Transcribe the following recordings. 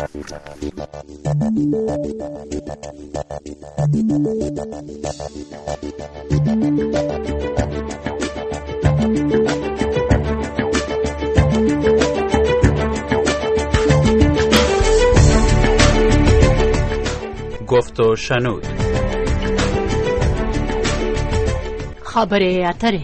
گفت و شنود. خبره اتره.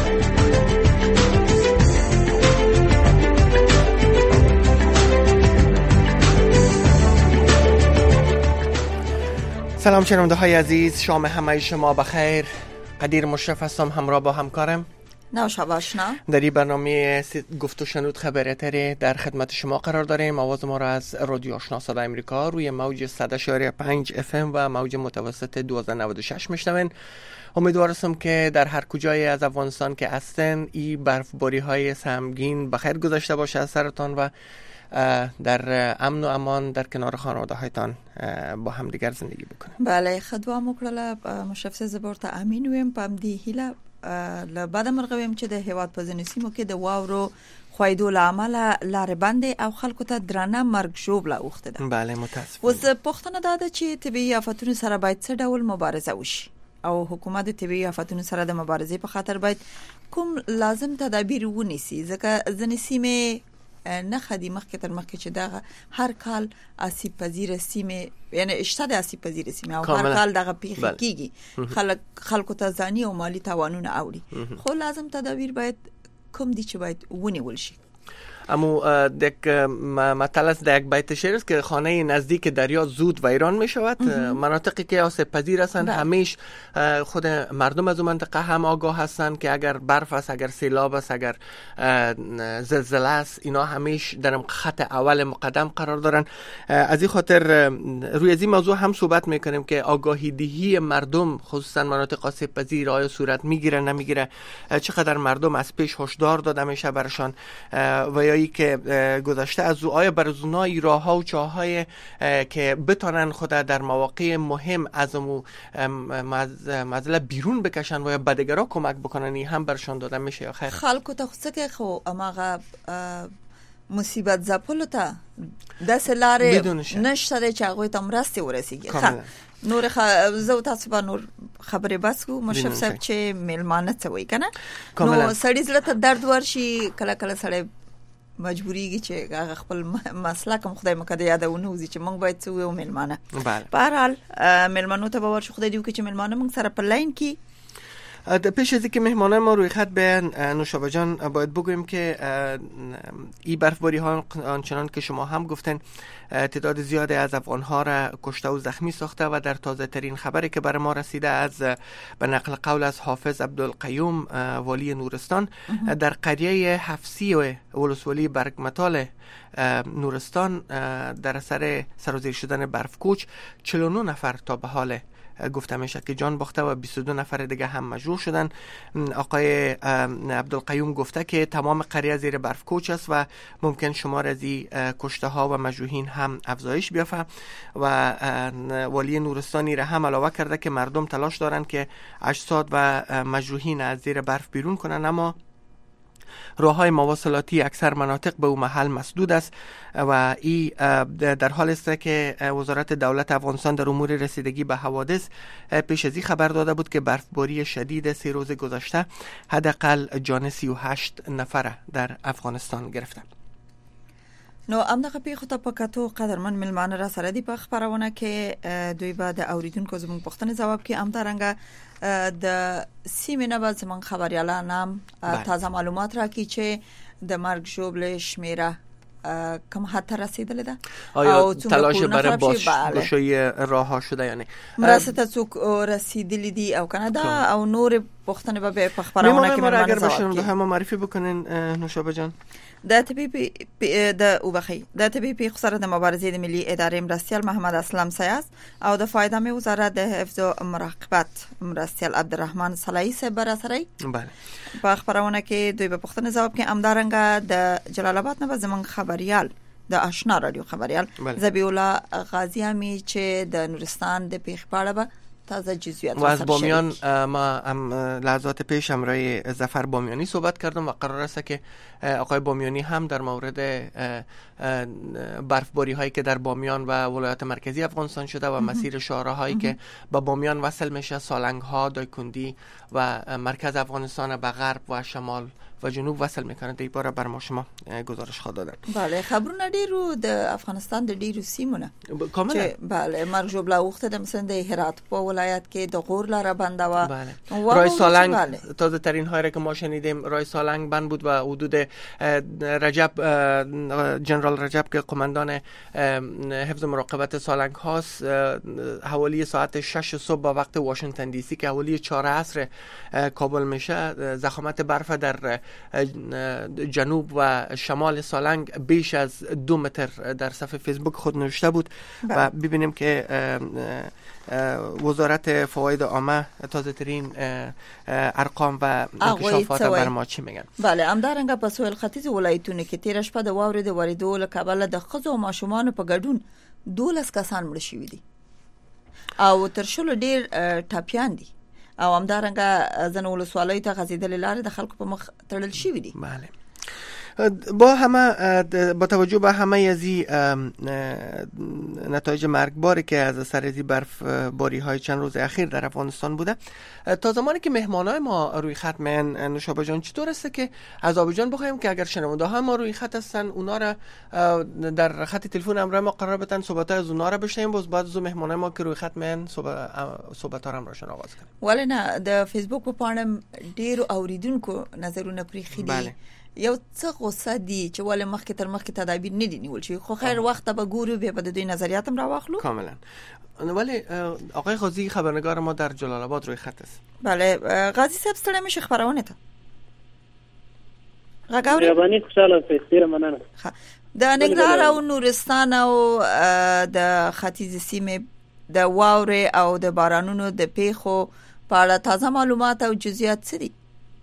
سلام شنونده های عزیز، شام همه شما بخیر. قدیر مشرف هستم، همراه با همکارم نوشابه آشنا. در این برنامه گفت و شنود خبر اتری در خدمت شما قرار داریم. آواز ما را از رادیو آشنا صدای امریکا روی موج 100.5 FM و موج متوسط 1296 میشنوین. امیدوار هستم که در هر کجای از افغانستان که هستن این برفباری های سهمگین بخیر گذشته باشه از سرتان و در امن و امان در کنار خانواده هایتان با هم دیگر زندگی بکنیم. بله خدوا مکرله مشرف زبورت امین ویم پم دی هیله بعد مرغویم چې د هیواد په ځینو سیمو کې د واورو خویدو لامل لارې بندې او خلکو ته درانه مرګ ژوبله اوښته ده. بله متاسفم. اوس پوښتنه ده چې طبیعي آفتونو سره باید څه ډول مبارزه وشي او حکومت د طبیعي آفتونو سره د مبارزې په خاطر باید کوم لازم تدابیر ونیسي، ځکه ځینې سیمې نه خدي مخکې تر مخکې چې دغه هر کال آسیب پذیر سیمه، یعنی شته د آسیب پذیر سیمه او هر کال دغه پیښې کیږي، خلکو ته ځاني او مالی تاوانونه اوړي، خو لازم تدابیر باید کوم دي چې باید ونیول شي. امو یک مطلع است در یک بیت شعر است که خانه نزدیک دریا زود ویران می شود. مناطقی که آسیب پذیر هستند همیش خود مردم از اون منطقه هم آگاه هستند که اگر برف است، اگر سیلاب است، اگر زلزله است، اینا همیش در خط اول مقدم قرار دارن. از این خاطر روی از این موضوع هم صحبت میکنیم که آگاهی دهی مردم خصوصا مناطق آسیب پذیر آیا صورت میگیره نمیگیره، چقدر مردم از پیش هشدار داده میشه برشان و یا ای که گذشته از آیا برزونای راه ها و چاه های که بتانن خود در مواقع مهم از مزله بیرون بکشن و یا بدگرا کمک بکنن، این هم برشان داده میشه یا خیر؟ خلکو ته خصه که خو اماغه مصیبت زپلو ته داسې لارې نشته چې هغوی ته مرستې ورسیږي. نور زه تاسو به نور خبرې بس کو مشرف صاحب چې میلمانه څه وایي کنه، نو سړی زړه ته درد ورشي، کله کله سړی مجبوریږي چې هغه خپل مسله کوم خدای مکه د یادونه وزي چې موږ باید څه وو میلمانه. په هر حال میلمانو ته به ورشو، خدای دې وکړي چې میلمانه موږ سره په لاین کې. پیش از اینکه مهمانان ما روی خط بیان نوشابه جان باید بگویم که این برفباری ها آنچنان که شما هم گفتن تعداد زیادی از افغان ها را کشته و زخمی ساخته و در تازه ترین خبری که بر ما رسیده از به نقل قول از حافظ عبدالقیوم والی نورستان در قریه حفصی و ولسوالی برگمتال نورستان در اثر سرازیر شدن برفکوچ 49 نفر تا به حال گفته میشه که جان باخته و 22 نفر دیگه هم مجروح شدن. آقای عبدالقیوم گفته که تمام قریه زیر برف کوچ است و ممکن شمار از این کشته ها و مجروحین هم افزایش بیافته و والی نورستانی را هم علاوه کرده که مردم تلاش دارن که اجساد و مجروحین از زیر برف بیرون کنن، اما راه‌های مواصلاتی اکثر مناطق به اون محل مسدود است و این در حال است که وزارت دولت افغانستان در امور رسیدگی به حوادث پیش از این خبر داده بود که برفباری شدید 3 روز گذشته حداقل جان 38 نفر در افغانستان گرفته. نو امدغه پیښو ته په کتو قدرمن میلمانه را سره دی په خبرونه کې دوی به د اوریدونکو زموږ پوښتنې ځواب کې امدارنګه د سیمې نه به زموږ خبريالان هم تازه معلومات راکړي چې د مرګ ژوبله شمیره کم حد ته رسیدلې ده او تلاش برای بازگشایی راه ها شده، یعنی مرسته ته څوک رسیدلی دي او کنه دا او نور پوښتنې به په خبرونه کې اگر بشن ده هم معرفی بکنین نوشابه جان. د طبي پیښو سره د مبارزې د ملي ادارې مرستیال محمد اسلام سیاس او د فایده وزارت د حفظ او مراقبت مرستیال عبدالرحمن صلاحی صاحب را سره بله په خبرونه کې دوی په پوښتنه ځواب کې امدارنګه د جلال آباد نه زمون خبريال د آشنا رادیو خبريال ذبیح الله غازیامی چې د نورستان د پیښ پاړه به تازه جزئیات و از بامیان ما هم لحظات پیش همراه ظفر بامیانی صحبت کردم و قرار است که آقای بامیانی هم در مورد برفباری هایی که در بامیان و ولایات مرکزی افغانستان شده و مسیر شاهراهایی که با بامیان وصل میشه، سالنگ ها، دایکندی و مرکز افغانستان به غرب و شمال و جنوب وصل میکنه. دی باره بر ما شما گزارش خواهد دادن. بله، خبرونه ډیرو د افغانستان د ډیرو سیمونه کاملا بله مرګ جوړه وخت د مثلا د هرات په ولایت کې د غور لاره بنده و رای سالنگ تازه ترین هایی که ما شنیدیم رای سالنگ بند بود و حدود رجب جنرال رجب که قماندان حفظ مراقبت سالنگ هاست حوالی ساعت 6 صبح با وقت واشنگتن دی سی که حوالی 4 عصر کابل میشه ضخامت برف در جنوب و شمال سالنگ بیش از 2 متر در صفحه فیسبوک خود نوشته بود و ببینیم که وزارت فواید عامه تازه ترین ارقام و انکشافات بر ما چی میگن. بله، همدارنګه په سویل ختیځ ولایتونو کې تیر شپه د واورې د وریدو له کبله د ښځو او ماشومانو په ګډون 12 کسان مړ شوي دي او تر شلو ډیر ټاپیان دي او همدارنګه ځنه ولسوالۍ ته غځېدلې لارې د خلکو په مخ تړل شوي دي. بله، با توجه به همه ازی نتایج مرگباری که از اثر ازی برف باری های چند روز اخیر در افغانستان بوده، تا زمانی که مهمانای ما روی خط من نوشابه جان چطور است که از آبجان بخوایم که اگر شنونده ها ما روی خط هستن اونا را در خط تلفن امرای ما قرار بدن صحبت از اونا را بشنیم، باز بعد از مهمانای ما که روی خط من صحبت ها را راشن آغاز کنیم. ولی نه د فیسبوک په پاڼه ډیرو اوریدونکو نظرونه پرېښي دي. یو څه غوسه دي چې ولې مخکې تر مخکې تدابیر نه دي نیول شوي، خو خیر وخت به ګورو بیا به د دوی نظریات هم راواخلو. کاملا. ولی آقای غازی خبرنگار ما در جلال آباد روی خط است. بله غازی صاحب ستړی مشه خبرونه ته غاګاوري یابانی خوشاله ډیر مننه. د ننګرهار او نورستان او د ختیځ سیمې د واورې او د بارانونو د پیښو په اړه تازه معلومات او جزئیات څه دي؟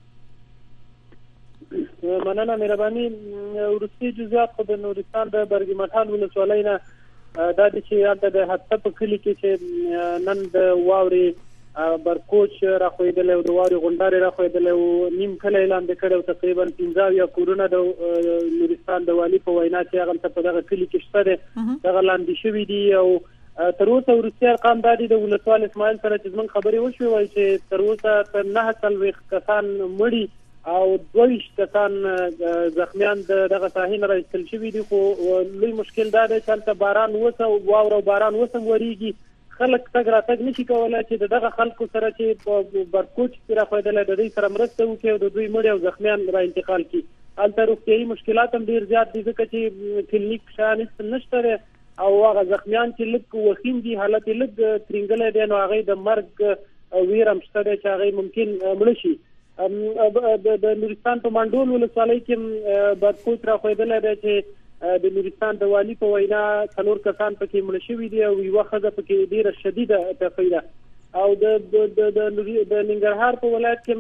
مننه مهرباني. ورستی جزئیات خو د نورستان د برګی مټال ولسوالۍ نه دا د چې هلته د حتی په کلي کې چې نن د واورې برکوچ راخوېدلی او د واورې غونډارې راخوېدلی او نیم کلی لاندې کړی او تقریبا 15 کورونه د نورستان د والي په وینا چې هغه په دغه کلي کې شته دی دغه لاندې شوي دي او تر اوسه ورستی ارقام دا دي د ولسوال اسماعیل سره چې زموږ خبرې وشوې وایي چې تر اوسه تر 49 کسان مړي او 22 کسان زخمیان دغه ساحې نه راایستل شوي دي. خو لوی مشکل دا دی چې هلته باران وسه او واوره او باران وسه وریږي، خلک تګ راتګ نشي کولی چې دغه خلکو سره چې په برکوچ کې راخوېدلی د دوی سره مرسته وکړي او د دوی مړي او زخمیان را انتقال کړي. هلته روغتیایي مشکلات هم ډېر زیات دي ځکه چې کلینیک شیان نشته دی او هغه زخمیان چې لږ وخیم دي حالت یې لږ ترینګلی دی نو هغوی د مرګ ویر هم شته دی چې هغوی ممکن مړه شي. د نورستان په منډول ولسوالۍ کې برکوچ راخوېدلی دی چې د نورستان د والي په وینا 4 کسان پکې مړه شوي دي او یوه ښځه پکې ډېره شدیده ټپۍ ده او د ننګرهار په ولایت کې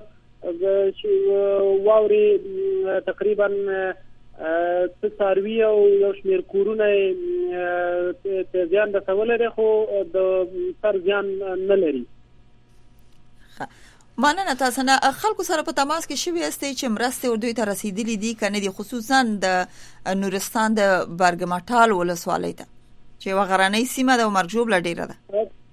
واورې تقریبا څاروي او یو شمېر کورونه زیان رسولی دی خو د سر زیان نه لري. مننه. تاسو نه خلکو سره په تماس کې شوي استئ چې مرستې ور دوی ته رسیدلې دي کنه دي، خصوصا د نورستان د برګمټال ولسوالۍ ته چې یوه غرنۍ سیمه ده او مرګ ژوبله ډیره ده.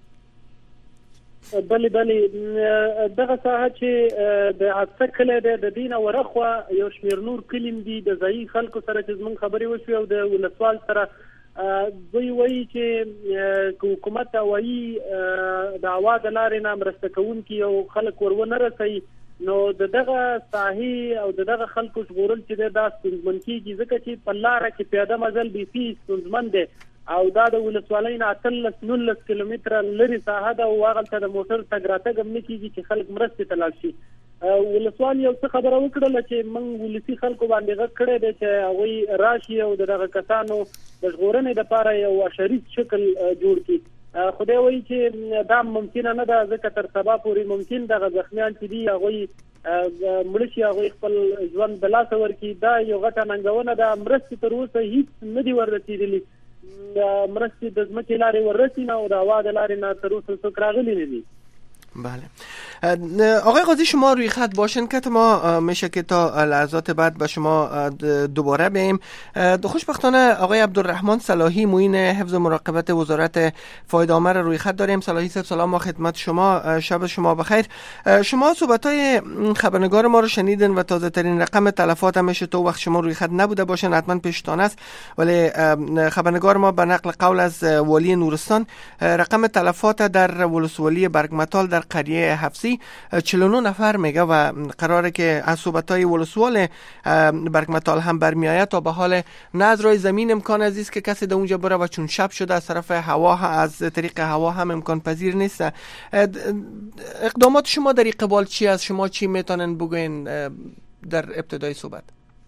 بلې دغه ساحه چې د عدسه کلی دی د دې نه ورخوا یو شمېر نور کلي دي د ځایي خلکو سره چې زموږ خبرې وشوې او د ولسوال سره دوی وایي چې حکومت وایي د هوا د لارې نه مرسته کوونکي او خلک ورونه رسوي نو دغه ساحې او دغه خلکو ژغورل چې دا ستونزمن کېږي ځکه چې په لاره کې پیاده مزل بیخي ستونزمن دی او دا د ولسوالۍ نه 18-19 کیلومتره لرې ساحه ده او هغلته د موټر تګ راتګ هم نه کېږي چې خلک مرستې ته لاړ شي. ولسوال یو څه خبره وکړله چې موږ ولسي خلکو باندې غږ کړی دی چې هغوی راشي او دغه کسانو د ژغورنې دپاره یو شریک شکل جوړ کړي. خدای وایي چې دا ممکنه نه ده ځکه تر سبا پورې ممکن دغه زخمیان چې دي هغوی مړه شي هغوی خپل ژوند د لاسه ورکړي. دا یو غټه ننګونه ده. مرستې تر اوسه هیڅ نه دي وررسېدلي، مرستې د ځمکې لارې وررسي نه او د هوا د لارې نه تر اوسه څوک راغلي نه دي. بله. آقای قاضی شما روی خط باشین که ما میشه که تا لحظات بعد به شما دوباره بیم. خوشبختانه آقای عبدالرحمن صلاحی معین حفظ و مراقبت وزارت فایده‌آمر روی خط داریم. صلاحی صاحب سلام و خدمت شما، شب شما بخیر. شما صحبت‌های خبرنگار ما رو شنیدین و تازه ترین رقم تلفات هم میشه تو وقت شما روی خط نبوده باشن حتما پیشتان است، ولی خبرنگار ما به نقل قول از والی نورستان رقم تلفات در ولسوالی برگمتال در قریه حفصی 49 نفر میگه و قراره که از صحبت‌های ولسوال برگمتال هم برمیآید تا به حال نه از راه زمین امکان عزیز که کسی در اونجا بره و چون شب شده از طرف هوا از طریق هوا هم امکان پذیر نیست. اقدامات شما در قبال چی است؟ شما چی میتونن بگوین در ابتدای صحبت؟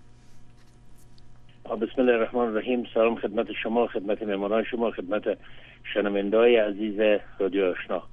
بسم الله الرحمن الرحیم. سلام خدمت شما، خدمت مهمانان شما، خدمت شنونده‌های عزیز رادیو آشنا.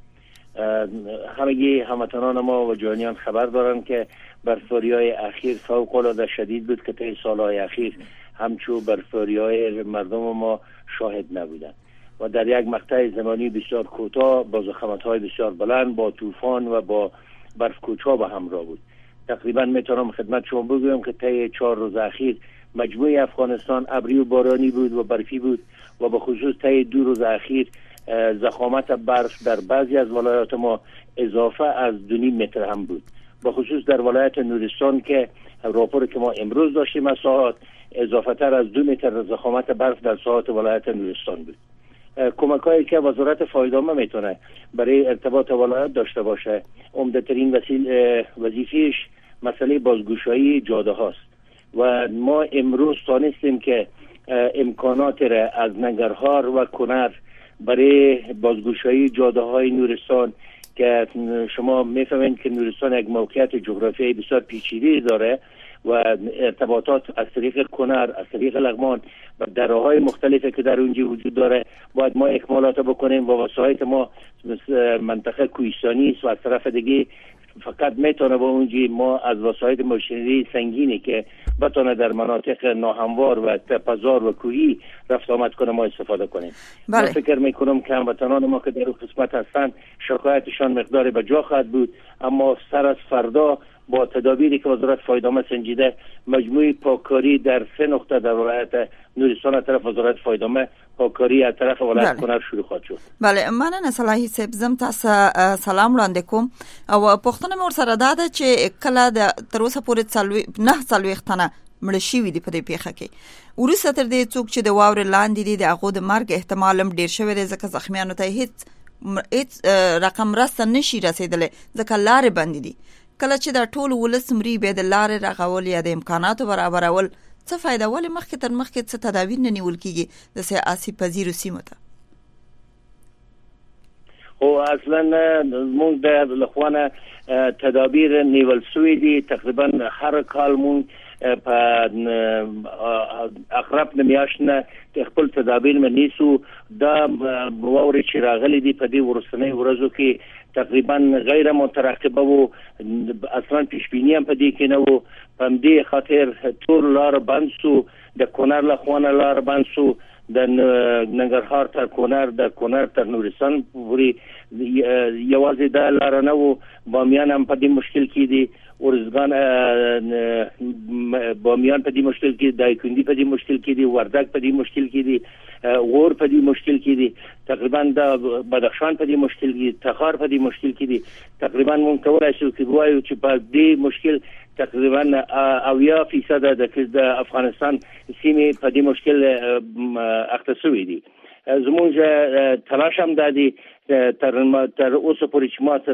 همگی هموطنان ما و جهانیان خبر دارند که برفاری‌های اخیر فوق‌العاده شدید بود که طی سال‌های اخیر همچون برفاری‌های مردم ما شاهد نبودند و در یک مقطع زمانی بسیار کوتاه با ضخامت‌های بسیار بلند، با طوفان و با برف‌کوچ‌ها به همراه بود. تقریبا میتونم خدمت شما بگویم که طی 4 روز اخیر مجموعه افغانستان ابری و بارانی بود و برفی بود و به خصوص طی 2 روز اخیر ضخامت برف در بعضی از ولایات ما اضافه از 2.5 متر هم بود، به خصوص در ولایت نورستان که راپور که ما امروز داشتیم از ساعات اضافه تر از 2 متر ضخامت برف در ساعات ولایت نورستان بود. کمک‌هایی که وزارت فایده‌آمر میتونه برای ارتباط ولایت داشته باشه، عمده‌ترین وظیفه‌اش مسئله بازگشایی جاده هاست و ما امروز تانستیم که امکانات را از ننگرهار و کنر برای بازگشایی جاده های نورستان که شما میفهمید که نورستان یک موقعیت جغرافیایی بسیار پیچیده داره و ارتباطات از طریق کنر، از طریق لغمان و دره‌های مختلفی که در اونجا وجود داره باید ما اکمالات بکنیم و وسایط ما منطقه کوهستانی است و از طرف دیگه فقط میتونه با اونجی ما از وسایط ماشینری سنگینی که بتونه در مناطق ناهموار و تپه‌زار و کوهی رفت آمد کنه ما استفاده کنیم. من فکر میکنم که هموطنان ما که در اون قسمت هستن شکایتشان مقدار به جا خواهد بود، اما سر از فردا با تدابیری که وزارت فایده‌آمر سنجیده مجموعه پاککاری در 3 نقطه در ولایت نورستان از طرف وزارت فایده‌آمر پاککاری از طرف ولایت کنر شروع خواهد شد. بله، مننه صلاحی صاحب. زم تاسو سلام وړاندې کوم او پښتنه مور سره دا ده چې کله د تر اوسه پورې 9 تنه مړ شوي دي په دې پیښه کې. وروسته تر دې څوک چې د واورې لاندې دي د هغو د مرګ احتمال هم ډیر شوی دی ځکه زخمیانو ته هیڅ رقم مرسته نشي رسیدلی ځکه لارې بندې دي. کله چې دا ټول ولس مري بیا د لارې رغول یا د امکاناتو برابرول څه فایده؟ ولې مخکې تر مخکې څه تدابیر نه نیول کیږي د سیاسي پذیرو سیمو ته؟ او اصلا مونږ د لخوانه تدابیر نیول سوی دي. تقریبا هر کال مونږ په اقرب میاشتنه خپل تدابیر منیسو. دا واوري چې راغلي دي په دې ورستنۍ ورځو کې تقریبا غیر مترقبه وو، اصلا پیشبینی هم په دې کې نه وو. په دې خاطر ټول لار بند سو، د کنر لخوانه لار بند سو، د ننګرهار تر کنر، د کنر تر نورستان پورې یوازې دا لار نه وو. بامیان هم په دې مشکل کې دي، ورزګان بامیان په دې مشکل کې، دایکنډي په دې مشکل کې دي، وردګ په دې مشکل کې دي، غور په دې مشکل کې دي، تقریبا د بدخشان په دې مشکل کې دي، تخار په دې مشکل کې دي. تقریبا مونږ کولای شو چې وایو چې په دې مشکل تقریبا 80% د افغانستان سیمې په دې مشکل اخته شوې دي. زموږ تلاش هم دادي تر اوسه پورې چې ما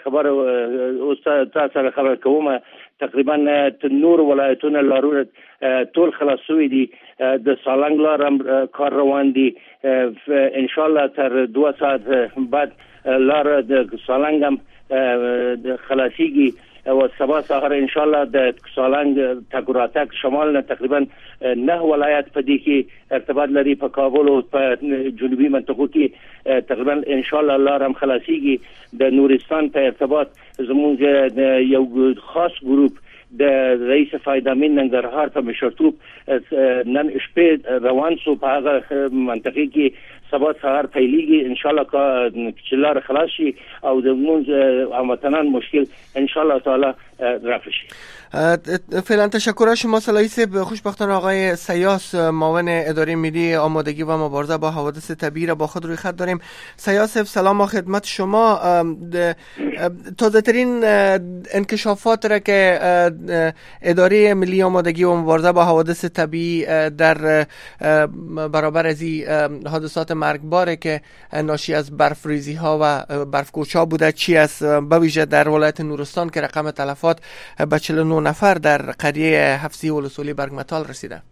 تاسو سره خبر کوم تقریبا نور ولایتونه لارونه ټول خلاص شوي دي. د سالنګ لار هم کار روان دي. ان شاء الله تر 2 ساعت بعد لار د سالنګ هم خلاصيږي و سبا سهار ان شاء الله د سالنګ تګراتک شمال نه تقریبا 9 ولایت په دې کې ارتباط لري. په کابل او په جنوبي منطقو کې تقریبا ان شاء الله لار هم خلاصيږي. د نورستان په ارتباط زموږ یو خاص ګروپ رئیس فایدامین ننګرهار په مشرتوب نن شپې روان سو په هغه منطقه کې سبا سهار پیلیږي ان شاء الله چې لار خلاص شي او د موږ هموطنان مشکل ان شاء الله تعالی رفع شي. فعلا تشکر از شما سلاحی صاحب. خوشبختانه آقای سیاس معاون اداره ملی آمادگی و مبارزه با حوادث طبیعی را با خود روی خط داریم. سیاس صاحب سلام و خدمت شما. تازه ترین انکشافات را که اداره ملی آمادگی و مبارزه با حوادث طبیعی در برابر از حادثات مرگباره که ناشی از برفریزی ها و برفکوچ بوده چی است، به ویژه در ولایت نورستان که رقم تلفات به 49 نفر در قریه حفصی ولسوالی برگمتال رسیده؟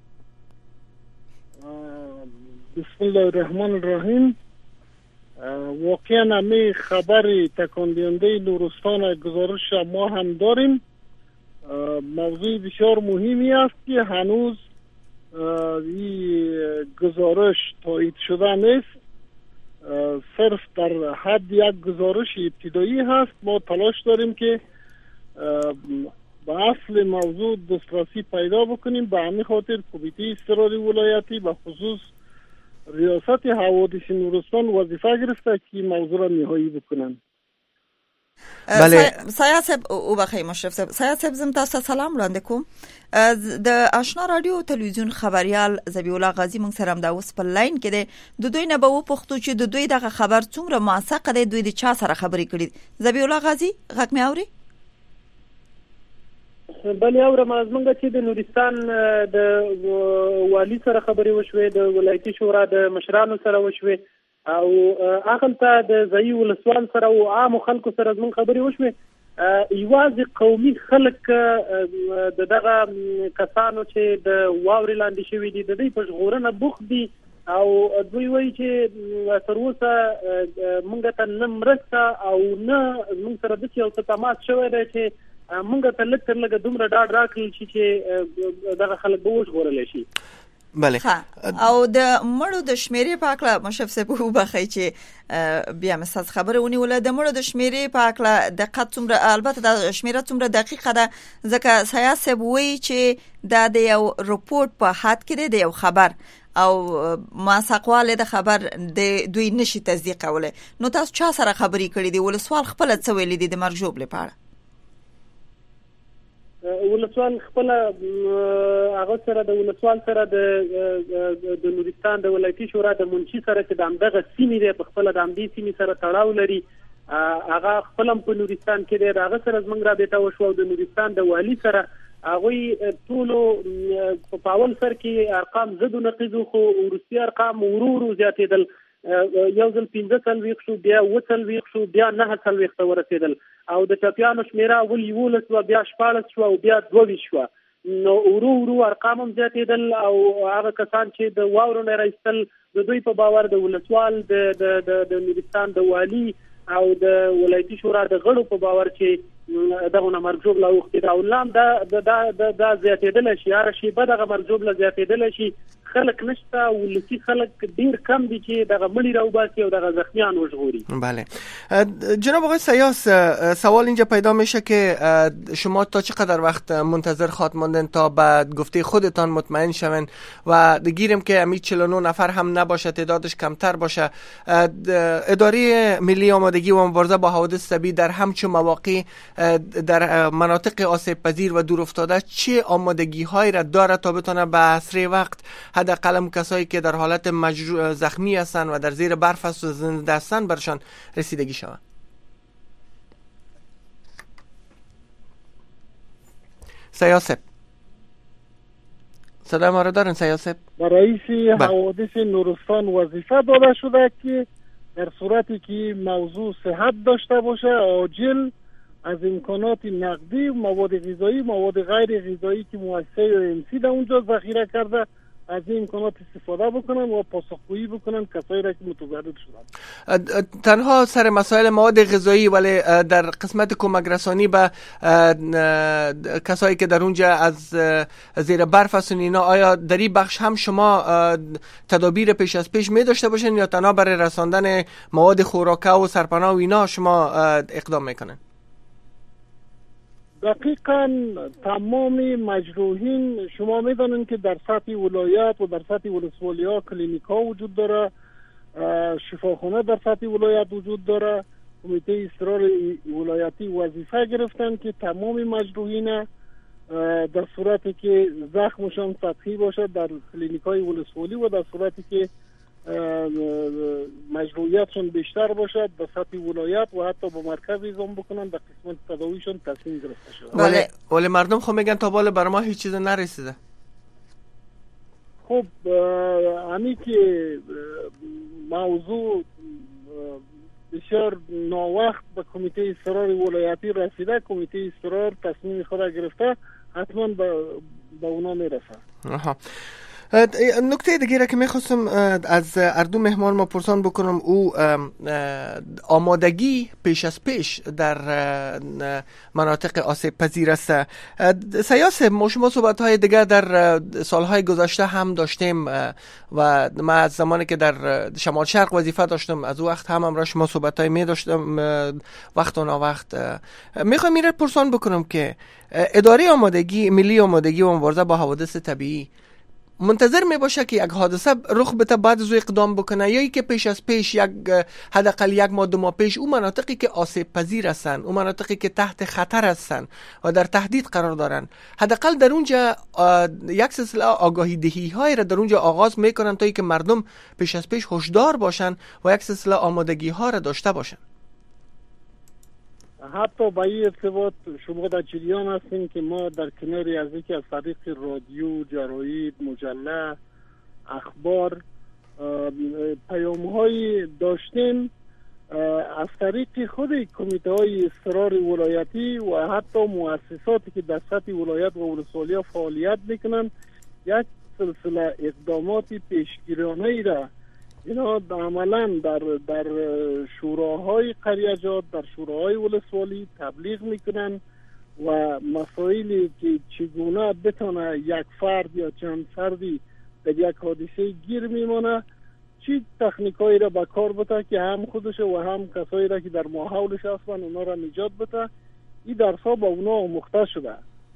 بسم الله الرحمن الرحیم. واقعا همه خبر تکان دهنده نورستان گزارش ما هم داریم. موضوع بسیار مهمی است که هنوز این گزارش تایید شده نیست، صرف در حد یک گزارش ابتدایی هست. ما تلاش داریم که به اصل موضوع دسترسی پیدا بکنیم. به همین خاطر کمیته اضطراری ولایتی و خصوص ریاست حوادث نورستان وظیفه گرفته که موضوع را نهایی بکنن. بله سایه صاحب او بخیر مشرف صاحب. سایه صاحب زم تاسو سلام وړاندې کوم. د آشنا رادیو تلویزیون خبريال ذبیح الله غازی مونږ سره د اوس په لاین کې د دوی نه به و پښتو چې د دوی دغه خبر څومره موثق دی، دوی د چا سره خبرې کړي. ذبیح الله غازی غږ مې اوري؟ بلې اورم. زمونږ چې د نورستان د والی سره خبرې وشوې، د ولایتي شورا د مشرانو سره وشوې او اخل ته د ځایي ولسوال سره او عام خلکو سره زمونږ خبرې وشوې. یوازې قومي خلک دغه کسانو چې د واورې لاندې شوي دي د دوی په ژغورنه بوخت دي او دوی وایي چې تر اوسه موږ ته نه مرسته او نه موږ سره داسې یو څه تماس شوی دی چې موږ ته لږ تر لږه دومره ډاډ راکړل شي چې دغه خلک به وژغورلی شي. بله. او د مړو د شمیرې په اړه مشرف صاحب وبخښئ چې بیا مې ستاسو خبره ونیوله. د مړو د شمیرې په اړه دقت څومره، البته د شمیره څومره دقیقه ده ځکه سیاست صاحب وایي چې دا د یو رپورټ په حد کې دی، د یو خبر او موثقواله د خبر د دوی نشي تصدیق کولای. نو تاسو چا سره خبرې کړې دي؟ ولسوال خپل څه ویلي دي د مرګ ژوبلې په اړه؟ ولسوال خپل هغه سره د ولسوال سره د نورستان د ولایتي شورا د منشي سره چې د همدغه سیمې دی په خپل د همدې سیمې سره تړاو لري. هغه خپل په نورستان کې دی، هغه سره زمونږ رابطه وشو. د نورستان د والی سره هغه ټولو په اول سر کې ارقام زدو نقیزو خو ورستی ارقام ورو زیاتېدل. یو ځل 15 شو، بیا 20 شو، بیا 9 ته ورسېدل او د ټپیانو شمیره ول 11 بیا 14 شو او بیا 22 شو. نو ورو ارقام هم زیاتېدل او هغه کسان چې د واورو نه راځل د دوی په باور د ولسوال د نورستان د والی او د ولایتي شورا د غړو په باور چې دغه مرجوب لا وخت دا ولام دا زیاتېدل شي. هر شي به دغه مرجوب لا زیاتېدل شي. خلک نشته، ولسی خلک ډیر کم دي چې دغه مړی راوباسي او دغه زخمیان وژغوري. بله جناب آقای سیاس، سوال اینجا پیدا میشه که شما تا چقدر وقت منتظر خواهد ماندن تا بعد گفته خودتان مطمئن شون و گیریم که امید 49 نفر هم نباشه، تعدادش کمتر باشه. اداره ملی آمادگی و مبارزه با حوادث طبیعی در همچون مواقع در مناطق آسیب پذیر و دور افتاده چه آمادگی هایی را داره تا بتونه به اسرع وقت حداقل کسایی که در حالت زخمی هستن و در زیر برف هست و زنده هستن برشان رسیدگی شود؟ سیاست صدای ما را دارن سیاست؟ رئیس حوادث نورستان وظیفه داده شده که در صورتی که موضوع صحت داشته باشه عاجل از امکانات نقدی، مواد غذایی، مواد غیر غذایی که مؤسسه امسی در اونجا ذخیره کرده از این امکانات استفاده بکنن و پاسخگویی بکنن کسایی را که متضرر شدن. تنها سر مسائل مواد غذایی، ولی در قسمت کمک رسانی به کسایی که در اونجا از زیر برف هستن اینا، آیا در این بخش هم شما تدابیر پیش از پیش می داشته باشین یا تنها برای رساندن مواد خوراکه و سرپناه و اینا شما اقدام میکنن؟ دقیقاً تمام مجروحین شما میدانید که در سطح ولایت و در سطح ولسوالی ها کلینیک ها وجود داره، شفاخانه در سطح ولایت وجود داره. کمیته اضطرار ولایتی وظیفه گرفتن که تمام مجروحین در صورتی که زخمشان سطحی باشد در کلینیک های ولسوالی و در صورتی که مجروحیتشون بیشتر باشد در سطح ولایت و حتی با مرکز اعزام بکنن در قسمت تداویشون تصمیم گرفته شد. ولی مردم خب میگن تا بالا برای ما هیچ چیز نرسیده. خب همین که موضوع بسیار ناوقت به کمیته اضطرار ولایتی رسیده، کمیته اضطرار تصمیم خود گرفته، حتما به اونا میرسه. نکته دیگه را که میخواستم از اردو مهمان ما پرسان بکنم او آمادگی پیش از پیش در مناطق آسیب پذیر است. سیاس ما شما صحبت های دیگه در سالهای گذشته هم داشتیم و من از زمانی که در شمال شرق وظیفه داشتم از وقت هم را شما صحبت های می داشتم وقت و ناوقت. میخوام میره پرسان بکنم که اداره آمادگی ملی آمادگی و مبارزه با حوادث طبیعی منتظر می باشه که یک حادثه رخ بده بعد از اقدام بکنه، یا ای که پیش از پیش حداقل یک ماه دو ماه پیش اون مناطقی که آسیب پذیر هستن، اون مناطقی که تحت خطر هستن و در تهدید قرار دارن، حداقل در اونجا یک سلسله آگاهی دهی های را در اونجا آغاز میکنن تا ای که مردم پیش از پیش هوشدار باشن و یک سلسله آمادگی ها را داشته باشن. حتی با این ارتباط شما در جریان هستین که ما در کناری از یکی از طریق رادیو، جراید، مجله، اخبار پیام‌هایی داشتیم از طریق خود کمیته های اضطرار ولایتی و حتی مؤسساتی که در سطح ولایت و ولسوالی فعالیت میکنن، یک سلسله اقدامات پیشگیرانه‌ای را اینا عملا در شوراهای قریجات، در شوراهای ولسوالی تبلیغ میکنن و مسائلی که چگونه بتونه یک فرد یا چند فردی در یک حادثه گیر میمونه چی تکنیکایی را به کار بده که هم خودش و هم کسایی را که در ماحولش هستن اونا را نجات بده. این درسا با اونا آموخته شده.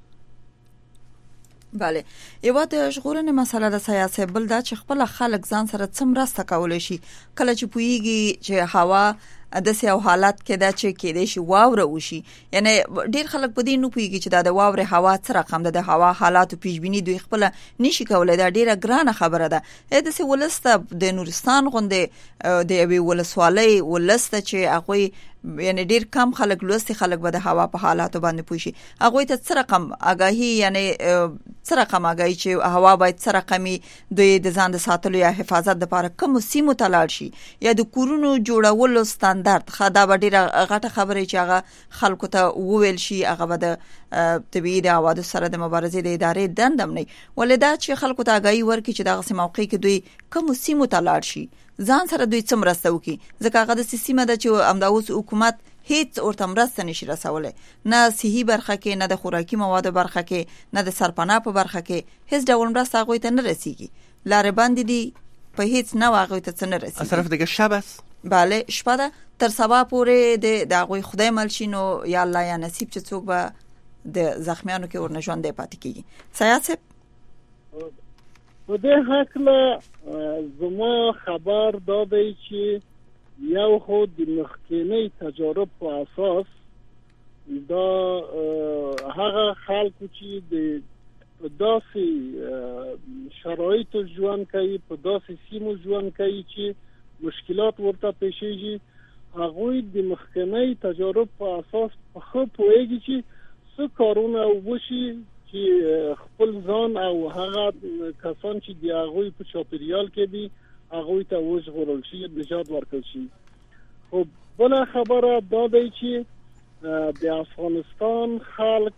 بله، یو د ژغورنې مسله د سیاست بل دا چې خپل خلک ځان سره څه مرسته کولی شي کله چې پوهیږي چې هوا داسې یو حالت کې ده چې کېدای شي واوره وشي. یعنی ډېر خلک په دې نه پوهیږي چې دا د واورې هوا څه رقم ده، د هوا حالاتو پیشبیني دوی خپله نشي کولی. دا ډېره ګرانه خبره ده. داسې ولس ته د نورستان غوندې د یوې ولسوالۍ ولس ته چې هغوی یعنی ډیر کم خلک لوستي خلک به د هوا په حالاتو باندې پوه شي، هغوی ته څه رقم آگاهي یعنی څه رقم آگاهي چې هوا باید څه رقمي دوی د ځان د ساتلو یا حفاظت دپاره کومو سیمو ته لاړ شي یا د کورونو جوړولو ستاندرد دا به ډیره غټه خبره چې هغه خلکو ته وویل شي، هغه به د طبیعي د حوادثو سره د مبارزې د ادارې دندم نه ولې دا چې خلکو ته آگاهي ورکړي چې دغسې موقع کې دوی کومو سیمو ته لاړ شي، ځان سره دوی څه مرسته وکړي. ځکه هغه داسې سیمه ده چې همدا اوس حکومت هیڅ ورته مرسته نشي رسولی، نه صحي برخه کې، نه د خوراکي موادو برخه کې، نه د سرپناه په برخه کې هیڅ ډول مرسته هغوی ته نه رسیږي. لارې بندې دي، په هیڅ نوع هغوی ته څه نه رسیږي. از طرف دیگه شب است. بله شپه ده، تر سبا پورې د هغوی خدای مل شي نو یا الله یا نصیب چې څوک به د زخمیانو کې ورنه ژوندی پاتې کېږي. سیاد صاحب په دې هکله زما خبر دادی چې یو خو د مخکینی تجارب په اساس دا هغه خلکو چې د داسې شرایطو ژوند کوي، په داسې سیمو ژوند کوي چې مشکلات ورته پیښیږي، هغوی د مخکینی تجارب په اساس ښه پوهیږي چې څه کارونه وشي چې خپل ځان او هغه کسان چې د هغوی په چاپیریال کې دي هغوی ته وژغورل شي، نجات ورکړل شي. خب بله خبره دا دی چې د افغانستان خلک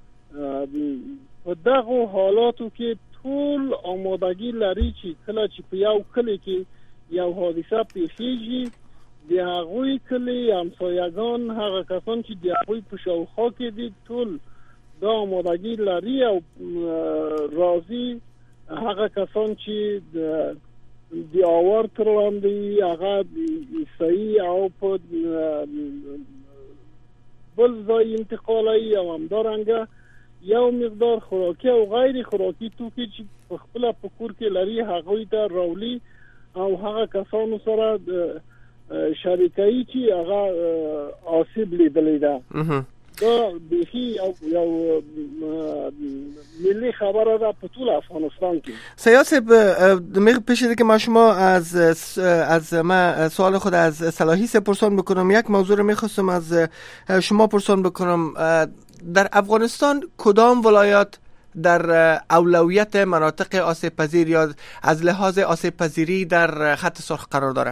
په دغو حالاتو کې ټول آمادگی لري چې کله چې په یو کلی کې یو حادثه پیښیږي د هغوی کلی همسایگان، هغه کسان چې د هغوی په شاوخوا کې دي ټول دا آمادگی لري او راضي هغه کسان چې د آوار تر وړاندې هغه عیسائی او په بل ځای انتقالي او همدارنګه یو مقدار خوراکي او غیر خوراکي توکي چې په خپل په کور کې لري هغوی ته راولي او هغه کسانو سره شریکي چې هغه آسیب لیدلې ده. دا بخی یو ملی خبره ده په ټول افغانستان کې. سیاد صاحب پیش که ما شما از ما سوال خود از صلاحی پرسان بکنم، یک موضوع رو میخواستم از شما پرسان بکنم. در افغانستان کدام ولایات در اولویت مناطق آسیب پذیر یا از لحاظ آسیب پذیری در خط سرخ قرار داره؟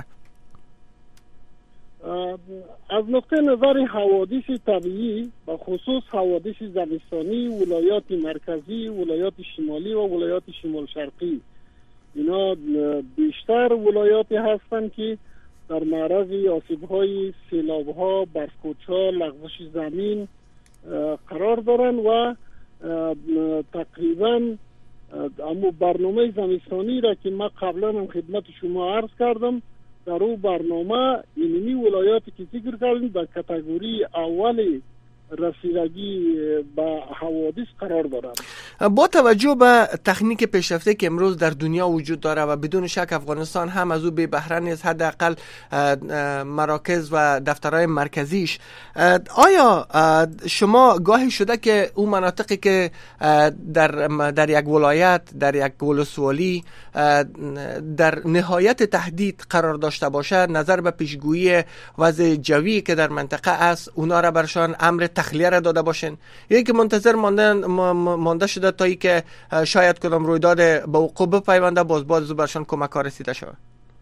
از نقطه نظر حوادث طبیعی و خصوص حوادث زمستانی ولایات مرکزی، ولایات شمالی و ولایات شمال شرقی اینا بیشتر ولایاتی هستند که در معرض آسیب‌های سیلاب‌ها، برف‌کوچ‌ها، لغزش زمین قرار دارند و تقریبا اما برنامه زمستانی را که ما قبلا هم خدمت شما عرض کردم در او برنامه اینمی ولایاتی که ذکر کردیم در کاتگوری اول رسیدگی به حوادث قرار دارند. با توجه به تکنیک پیشرفته که امروز در دنیا وجود داره و بدون شک افغانستان هم از او بی بهره نیست، حداقل مراکز و دفترهای مرکزیش، آیا شما گاهی شده که اون مناطقی که در یک ولایت، در یک ولسوالی در نهایت تهدید قرار داشته باشه، نظر به پیشگویی وضع جوی که در منطقه است، اونا را برشان امر تخلیه را داده باشین، یا که منتظر مانده شده تا ای که شاید کدام رویداد به وقوع بپیونده باز برشان کمک رسیده شود؟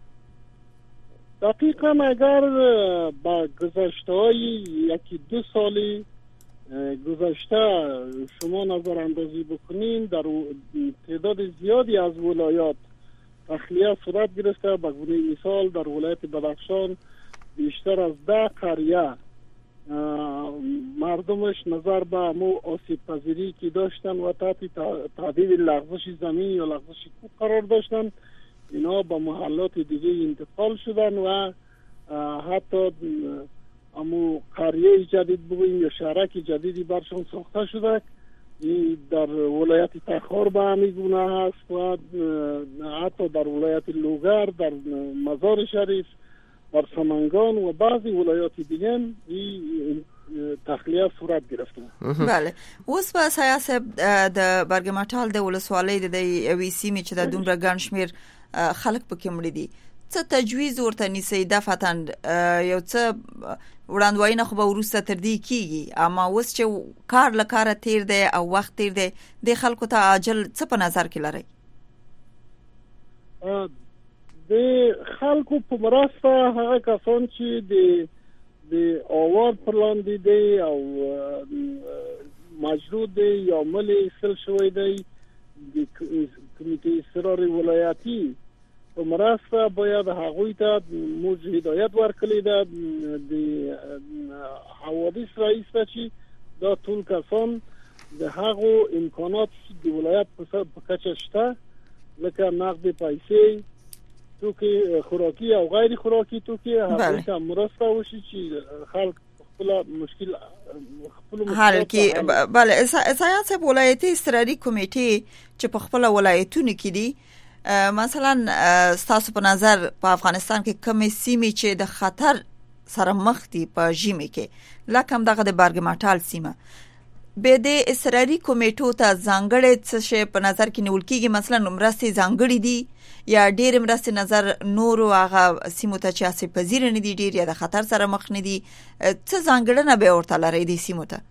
دقیقا اگر با گذشته های یکی 2 سالی گذشته شما نظر اندازی بکنین، در تعداد زیادی از ولایات تخلیه صورت گرفته. به گونه مثال در ولایت بدخشان بیشتر از 10 قریه مردمش نظر به امو آسیب پذیری که داشتن و تحت تهدید لغزش زمین یا لغزش کوه قرار داشتن، اینا به محلات دیگه انتقال شدن و حتی امو قریه جدید بگوییم یا شهرک جدیدی برشان ساخته شده. این در ولایت تخار به همین گونه هست و حتی در ولایت لوگر، در مزار شریف، در سمنگان و بعضی ولایات دیگه این تخلیه صورت گرفته. بله. اوس په سیاست د برګمټال د ولسوالۍ د وی سیمې چې د دومره ګڼ شمېر خلک پکې مړي دي، څه تجویز ورته نیسي دفتن یو څه وړاندوینه خو به وروسته تر دې کیږي، اما اوس چې کار له کاره تیر دی او وخت تیر دی، د خلکو ته عاجل څه په نظر کې لرئ؟ د خلکو په مرسته هغه کسان چې د اوار پر لاندې دی او مجرود دی یا مل ایستل شوی دی، د کمیټې اصرار ولایتي په مرسته باید هغوی ته موږ هدایت ورکړی ده د حوادث رئیس ته چې دا ټول کسان د هغو امکانات د ولایت په کچه شته، لکه نقد پیسې، توکي خوراکي او غیر خوراکي توکي، هغوی ته مرسته وشي چې خلک خپل مشکل حل کی. بله. سیاست ولایتي اضطراري کمیټې چې په خپل ولایتونو کې دي، مثلا ستاسو په نظر په افغانستان کې کومې سیمې چې د خطر سره مخ دي په ژمي کې، لکه دغه د برګمټال سیمه، به د اضطراري کمیټو ته ځانګړې څه شی په نظر کې نیول کېږي؟ مثلا مرستې ځانګړې دي یا ډېر مرستې نظر نورو هغه سیمو ته چې آسیب پذیر نه دي ډېر یا د خطر سره مخ نه دي، څه ځانګړنه به ورته لرئ دې سیمو ته؟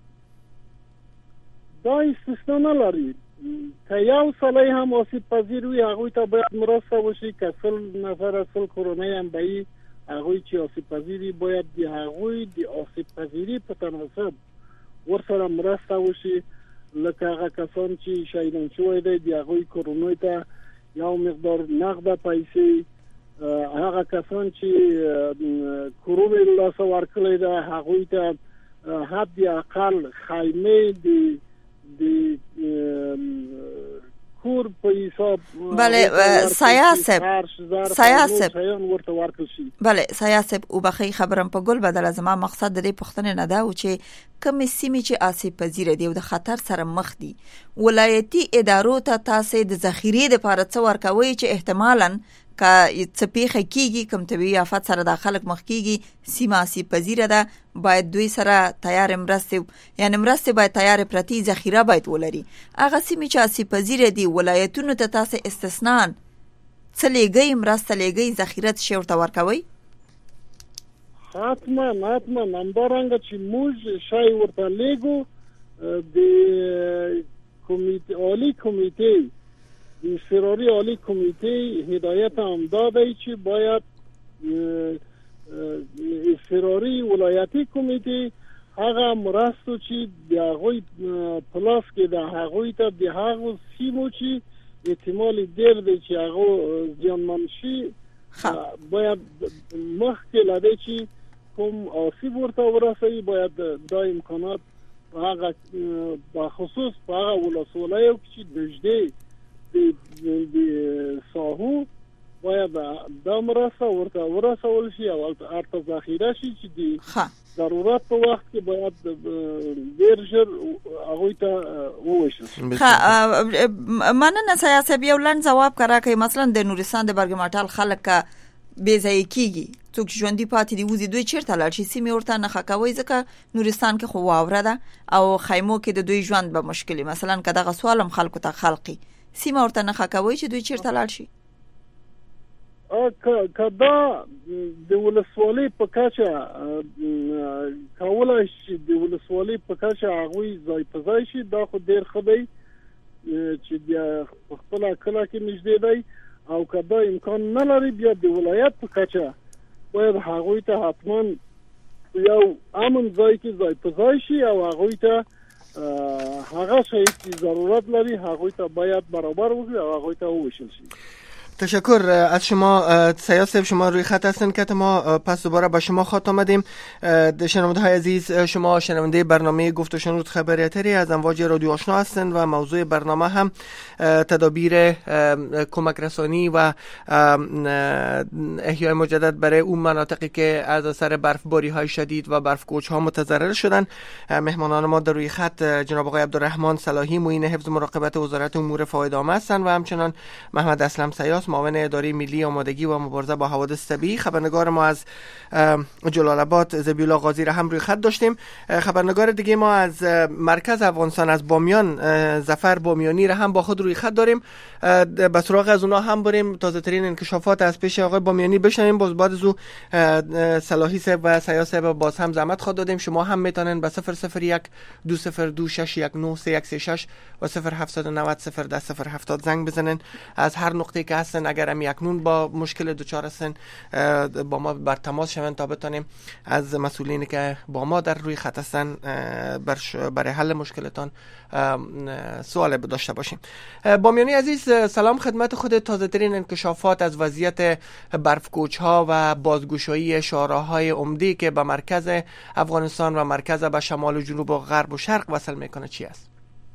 دا استثنا نه لري. که یو سړی هم آسیب پذیر وي هغوی ته باید مرسته وشي، که 100 نفر 100 کورنۍ هم به هغوی چې آسیب پذیری باید د هغوی د آسیب پذیری په تناسب ورسره مرسته وشي، لکه هغه کسان چې شهیدان شوی دی د هغوی کورنۍ ته یو مقدار نقد پیسې، هغه کسان چې کورونه لاسه ورکړی ده هغوی ته حد اقل خیمه د کور په حساب بله سیاسب بله سیاسب او بخی خبرم په ګل بدل از ما مقصد د دې پښتنه نه دا او چې کوم سیمه چې آسیب پذیر دی او د خطر سره مخ دي ولایتي ادارو ته تاسو د ذخیره د لپاره څو ورکوي چې احتمالاً که څپېخه کیږي کوم طبيعي آفت سره د خلک مخ کیږي سیمه آسیب پذیر ده باید دوی سره تیار مرسته یعنی مرسته باید تیار پرتی ذخیره باید ولري هغه سیمه چې آسیب پذیر دي ولایتونو ته تاسو استثناء څه لګي مرسته لګي ذخیره شي ورته ورکوي حتما همدارنګه چې موږ شای ورته لګو د عالی کمیته اضطراری عالی کمیته هدایت هم داده چې باید اضطراری ولایتی کمیته هغه مرستو چې د هغوی پلاس کې د هغوی ته د هغو سیمو چې احتمال ډېر دی چې هغه زیانمن شي باید مخکې لدی چې کوم آسیب ورته ورسوي باید دا امکانات هغه بخصوص په هغه ولسوالیو چې نږدې د ساحو باید دا مرسته ورته ورسول شي او ارته ذخیره شي چې د ضرورت په وخت کې باید ډېر ژر هغوی ته وویشل شي. مننه سیاسب یو لنډ ځواب راکړئ. مثلا د نورستان د برګمټال خلک بې ځایه کېږي څوک چې ژوندي پاتې دي وځي دوی چېرته لاړ شي سیمې ورته نښه کوئ ځکه نورستان کې خو واوره ده او خیمو کې د دوی ژوند به مشکل وي. مثلا که دغه سوال هم خلکو ته خلقي سیمه ورته نښه کوئ چې دوی چېرته لاړ شي که دا د ولسوالۍ په کچه کولای شي د ولسوالۍ په کچه هغوی ځای په ځای شي دا خو ډېر ښه دی چې بیا په خپله کله کې نږدې دی او که دا امکان نه لري بیا د ولایت په کچه باید هغوی ته حتما یو امن ځای کې ځای په ځای شي او هغوی ته هغه شی چې ضرورت لري هغوی ته باید برابر وکړي او هغوی ته وویشل شي. تشکر از شما سیاست. شما روی خط هستن که ما پس دوباره با شما خاط آمدیم. شنونده های عزیز شما شنونده برنامه گفت و شنود خبریاتری از امواج رادیو آشنا هستند و موضوع برنامه هم تدابیر کمک رسانی و احیای مجدد برای اون مناطقی که از اثر برفباری های شدید و برفکوچ ها متضرر شدن. مهمانان ما در روی خط جناب آقای عبدالرحمن صلاحی معین حفظ مراقبت وزارت امور فاید عامه هستند و همچنان محمد اسلم سیاس معاون اداره ملی آمادگی و مبارزه با حوادث طبیعی. خبرنگار ما از جلال آباد ذبیحالله قاضی را هم روی خط داشتیم. خبرنگار دیگه ما از مرکز افغانستان از بامیان ظفر بامیانی را هم با خود روی خط داریم. به سراغ از اونها هم بریم تازه ترین انکشافات از پیش آقای بامیانی بشنویم. باز بعد از او صلاحی صاحب و سیاس صاحب باز هم زحمت خود دادیم. شما هم میتونن به 001 202 619 3136 و 0790 010 070 زنگ بزنن. از هر نقطه که هستن اگر هم یکنون با مشکل دچار هستن با ما بر تماس شوند تا بتونیم از مسئولینی که با ما در روی خط هستن برای حل مشکلتان سوال داشته باشیم. بامیانی عزیز سلام خدمت خود. تازه ترین انکشافات از وضعیت برفکوچ ها و بازگشایی شاهراهای عمدی که به مرکز افغانستان و مرکز به شمال و جنوب و غرب و شرق وصل میکنه چی است؟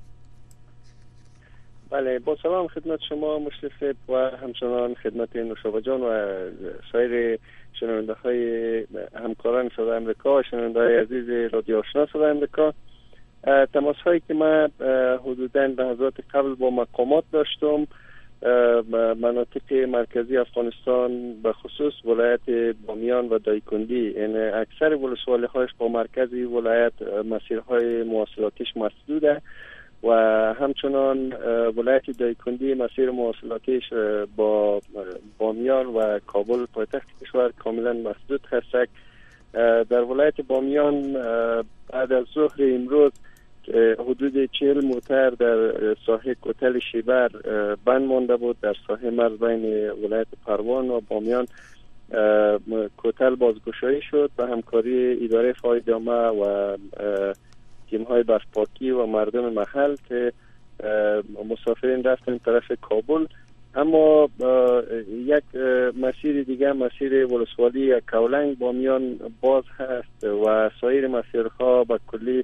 بله با سلام خدمت شما مشرف و همچنان خدمت نوشابه جان و سایر شنونده های همکاران صدای امریکا شنونده های عزیز رادیو آشنا صدای امریکا. تماس هایی که ما حدوداً لحظات قبل با مقامات داشتم مناطق مرکزی افغانستان به خصوص ولایت بامیان و دایکندی یعنی اکثر ولسوالی هایش با مرکزی ولایت مسیرهای مواصلاتیش مسدوده و همچنان ولایت دایکندی مسیر مواصلاتیش با بامیان و کابل پایتخت کشور کاملا مسدود هست. در ولایت بامیان بعد از ظهر امروز حدود 40 موتر در ساحه کوتل شیبر بند مانده بود. در ساحه مرز بین ولایت پروان و بامیان کوتل بازگشایی شد به همکاری اداره فاید عامه و تیم‌های برفپاکی و مردم محل که مسافرین رفتن طرف کابل. اما یک مسیر دیگه مسیر ولسوالی کولنگ بامیان باز هست و سایر مسیرها به کلی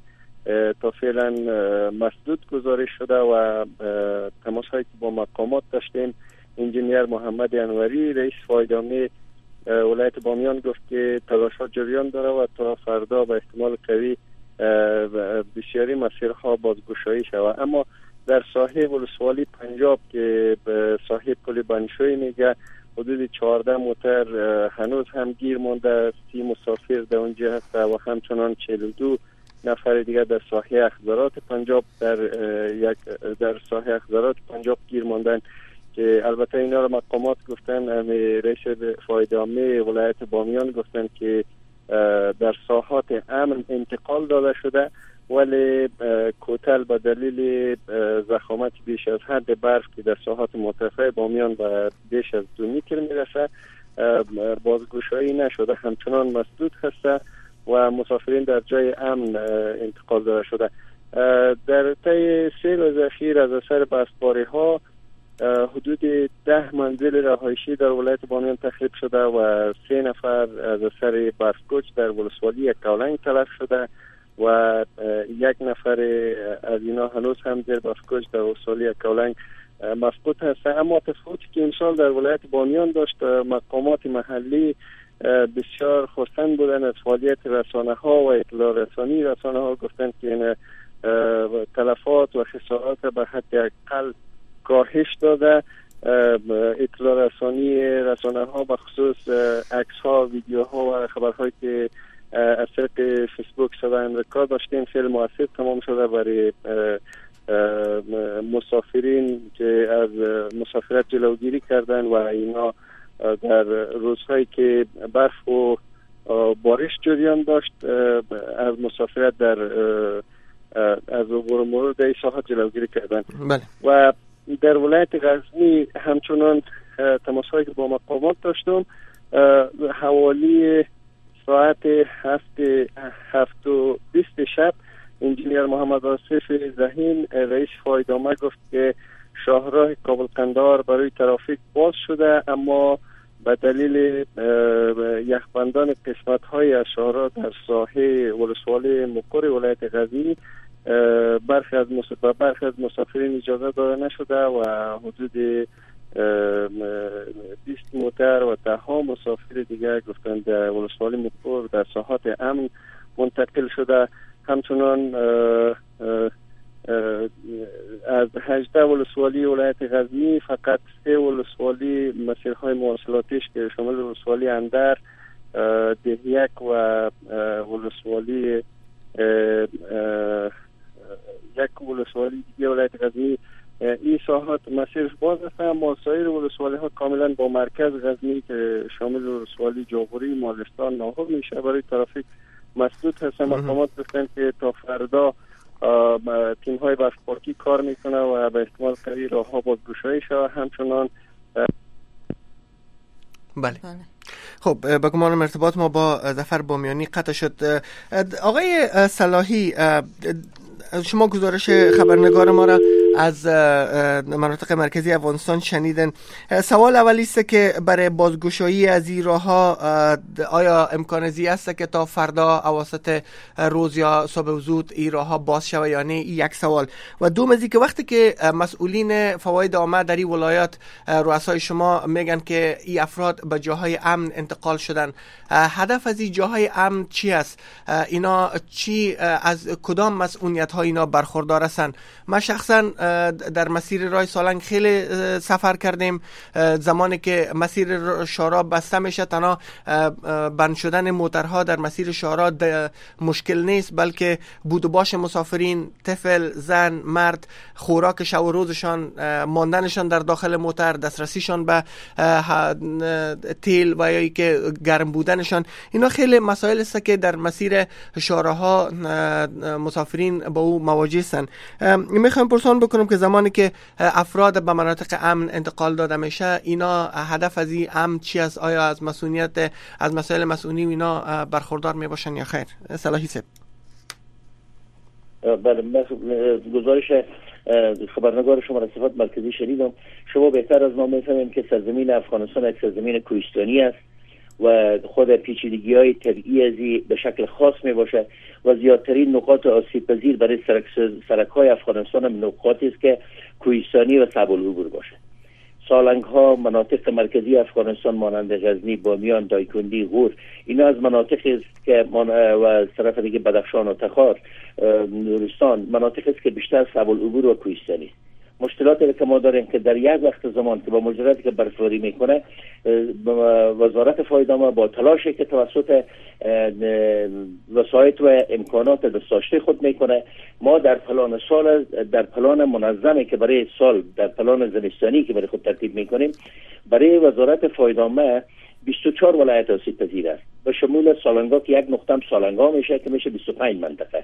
تا فعلا مسدود گزارش شده و تماس هایی که با مقامات داشتیم، انجینیر محمد انوری رئیس فایدامه ولایت بامیان گفت که تلاشات جریان داره و تا فردا به احتمال قوی بسیاری مسیرها بازگشایی شود. اما در ساحه ولسوالی پنجاب که به ساحه پل بنشوی میگه حدود 14 موتر هنوز هم گیر مانده، 30 مسافر در اونجا هست و همچنان 42 نفر دیگر در ساحه اخضرات پنجاب در ساحه اخضرات پنجاب گیر ماندن که البته اینا رو مقامات گفتن. رئیس فایدامه ولایت بامیان گفتن که در ساحات امن انتقال داده شده، ولی کوتل به دلیل ضخامت بیش از حد برف که در ساحات مرتفع بامیان و بیش از 2 متر میرسه بازگشایی نشده، همچنان مسدود هسته و مسافرین در جای امن انتقال داده شده. در طی 3 روز اخیر از اثر برفباری ها حدود 10 منزل رهایشی در ولایت بامیان تخریب شده و 3 نفر از اثر برفکوچ در ولسوالی کولنگ تلف شده و 1 نفر از اینا هنوز هم در برفکوچ در ولسوالی کولنگ مفقود هست. اما تفاوتی که امسال در ولایت بامیان داشت، مقامات محلی بسیار خرسند بودن از فعالیت رسانه ها و اطلاع رسانی. رسانه ها گفتند که این تلفات و خسارات به حد اقل کاهش داده. اطلاع رسانی رسانه ها به خصوص عکس ها، ویدیو ها و خبرهایی که از طریق فیسبوک صدا امریکا داشتیم خیلی مؤثر تمام شده برای مسافرین که از مسافرت جلوگیری کردن و اینا در روزهایی که برف و بارش جریان داشت از مسافرت در از عبور و مرور در این ساحات جلوگیری کردن. بله. و در ولایت غزنی همچنان تماس‌هایی که با مقامات داشتم حوالی ساعت 7:20 شب انجینیر محمد آصف ذهین رئیس فایدامه گفت که شاهراه کابل قندهار برای ترافیک باز شده، اما به دلیل یخبندان قسمت‌های از شاهراه در ساحه ولسوالی مقر ولایت غزنی برخی از مسافرین اجازه داده نشده و حدود 20 موتر و 10 مسافر دیگر گفتند در ولسوالی مقر در ساحات امن منتقل شده. همچنان از 18 ولسوالی ولایت غزنی فقط 3 ولسوالی مسیرهای مواصلاتیش که شامل ولسوالی اندر، دهیک و ولسوالی یک ولسوالی دیگه ولایت غزنی این ساحات مسیرش باز است، اما سایر ولسوالی ها کاملا با مرکز غزنی که شامل ولسوالی جاغوری، مالستان، ناهور میشه برای ترافیک مسدود هست. مقامات گفتن که تا فردا تیم های برفپاکی کار میکنه و به احتمال قوی راه ها بازگشایی شود. همچنان بله. خب به گمان ارتباط ما با ظفر بامیانی قطع شد. آقای صلاحی، شما گزارش خبرنگار ما را از مناطق مرکزی افغانستان شنیدن. سوال اولی است که برای بازگشایی از این راه‌ها آیا امکان است که تا فردا اواسط روز یا صبح زود این راه‌ها باز شود یا نه؟ این یک سوال. و دوم از اینکه وقتی که مسئولین فواید عامه در این ولایات رؤسای شما میگن که این افراد به جاهای امن انتقال شدن، هدف از این جاهای امن چی است؟ اینا چی از کدام مسئولیت ها اینا برخوردار هستند؟ ما شخصا در مسیر راه سالنگ خیلی سفر کردیم. زمانی که مسیر شارا بسته میشه تنها بند شدن موترها در مسیر شارا مشکل نیست، بلکه بود و باش مسافرین، طفل، زن، مرد، خوراک شب و روزشان، ماندنشان در داخل موتر، دسترسیشان به تیل و یا که گرم بودنشان، اینا خیلی مسائل است که در مسیر شاراها مسافرین با او مواجه هستند. میخوام پرسان بکنم که زمانی که افراد به مناطق امن انتقال داده میشه، اینا هدف از این امن چی است؟ آیا از مسئولیت از مسائل مسئولی اینا برخوردار میباشن یا خیر؟ صلاحی صاحب. بله، گزارش خبرنگار شما را صفات مرکزی شنیدم. شما بهتر از ما میفهمیم که سرزمین افغانستان یک سرزمین کوهستانی است و خود پیچیدگی‌های طبیعی ازی به شکل خاص می باشه و زیادترین نقاط آسیب پذیر برای سرک‌های افغانستان نقاطی است که کوهستانی و صعب العبور باشه. سالنگ ها مناطق مرکزی افغانستان مانند غزنی، بامیان، دایکندی، غور، اینا از مناطقی است که و طرف دیگه بدخشان و تخار، نورستان مناطقی است که بیشتر صعب العبور و کوهستانی است. مشکلاتی که ما داریم که در یک وقت زمان که با مجردی که برفباری میکنه، وزارت فایدامه با تلاشی که توسط وسایط و امکانات دستاشته خود میکنه، ما در پلان سال، در پلان منظمی که برای سال، در پلان زمستانی که برای خود ترتیب میکنیم، برای وزارت فایدامه 24 ولایت آسیب پذیر است به شمول سالنگا که یک نقطه سالنگا میشه که میشه 25 منطقه.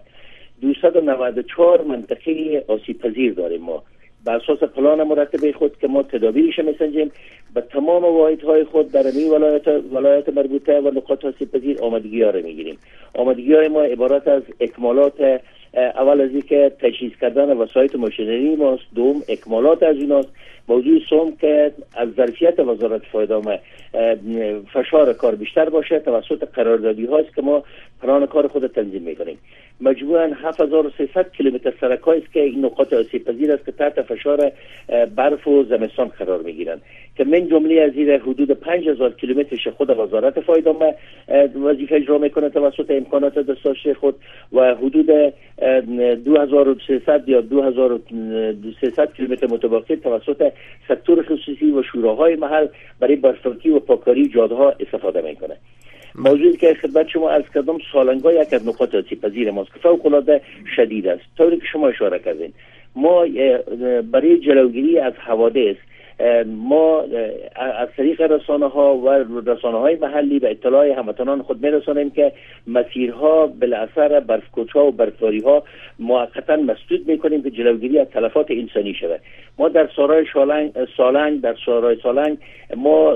294 منطقه آسیب پذیر داریم ما. بر اساس پلان مرتب خود که ما تدابیرش میسنجیم، به تمام واحدهای خود در این ولایت مربوطه و نقاط آسیب پذیر آمادگی ها را میگیریم. آمادگی های ما عبارت از اکمالات، اول از اینکه تجهیز کردن وسایط ماشینری ماست، دوم اکمالات از ایناست. موضوع سوم که از ظرفیت وزارت فایدامه فشار کار بیشتر باشه توسط قراردادی هاست که ما پلان کار خود تنظیم میکنیم. مجموعاً 7300 کیلومتر سرک‌های است که این نقاط آسیب پذیر است که تحت فشار برف و زمستان قرار میگیرند، که من جمله از این حدود 5000 کیلومترش خود وزارت فایدامه وظیفه اجرا میکنه توسط امکانات دستاشته خود، و حدود 2300 یا 2300 کیلومتر متبقی توسط سکتور خصوصی و شوراهای محل برای برف‌پاکی و پاککاری جاده‌ها استفاده میکنه. موضوعی که خدمت شما عرض کردم، سالنگا یک از نقاط آسیب پذیر ماست که فوق‌العاده شدید است. طوری که شما اشاره کردین، ما برای جلوگیری از حوادث ما از طریق رسانه‌ها و رسانه‌های محلی به اطلاع هموطنان خود می‌رسانیم که مسیرها بالاثر برف‌کوچ‌ها و برفباری‌ها موقتاً مسدود می‌کنیم که جلوگیری از تلفات انسانی شود. ما در سارای سالنگ ما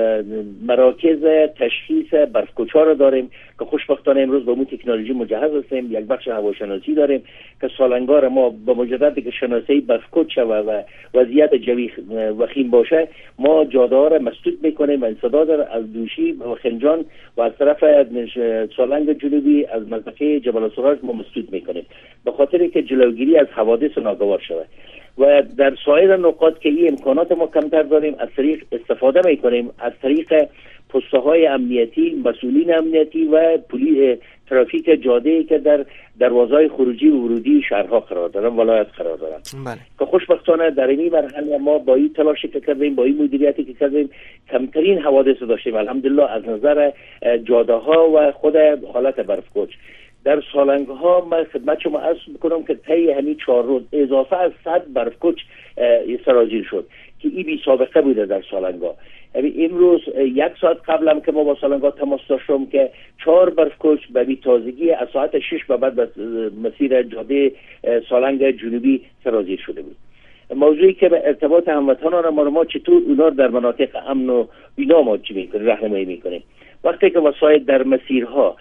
مراکز تشخیص برف‌کوچ‌ها را داریم که خوشبختانه امروز با اون تکنولوژی مجهز هستیم. یک بخش هواشناسی داریم که سالنگا را ما با مجرد که شناسایی برف‌کوچ و وضعیت جوی وخیم باشه، ما جاده ها را مسدود میکنیم و انسداد از دوشی و خنجان و از طرف سالنگ جنوبی از منطقه جبل السراج ما مسدود میکنیم به خاطر که جلوگیری از حوادث ناگوار شود. و در سایر نقاط که این امکانات ما کمتر داریم، از طریق استفاده میکنیم از طریق پسته های امنیتی، مسئولین امنیتی و ترافیک جاده‌ای که در دروازه‌های خروجی و ورودی شهرها قرار دارن، ولایت قرار دارن. که خوشبختانه در این مرحله ما با این تلاشی که کردیم، با این مدیریتی که کردیم، کمترین حوادث داشتیم الحمدلله از نظر جاده‌ها و خود حالت برف‌کوچ. در سالنگ ها من خدمت شما عرض میکنم که طی همین 4 روز اضافه از 100 برف‌کوچ سرازیر شد که این بی سابقه بوده در سالنگ ها. امروز 1 ساعت قبلم که ما با سالنگ ها تماس داشتم که 4 برف‌کوچ به بی تازگی از ساعت 6 به بعد مسیر جاده سالنگ جنوبی سرازیر شده بود. موضوعی که به ارتباط هموطنان ما چطور اونا در مناطق امن و بینا ما چی میکنیم، راهنمایی میکنیم. وقتی که وسایل در مسیرها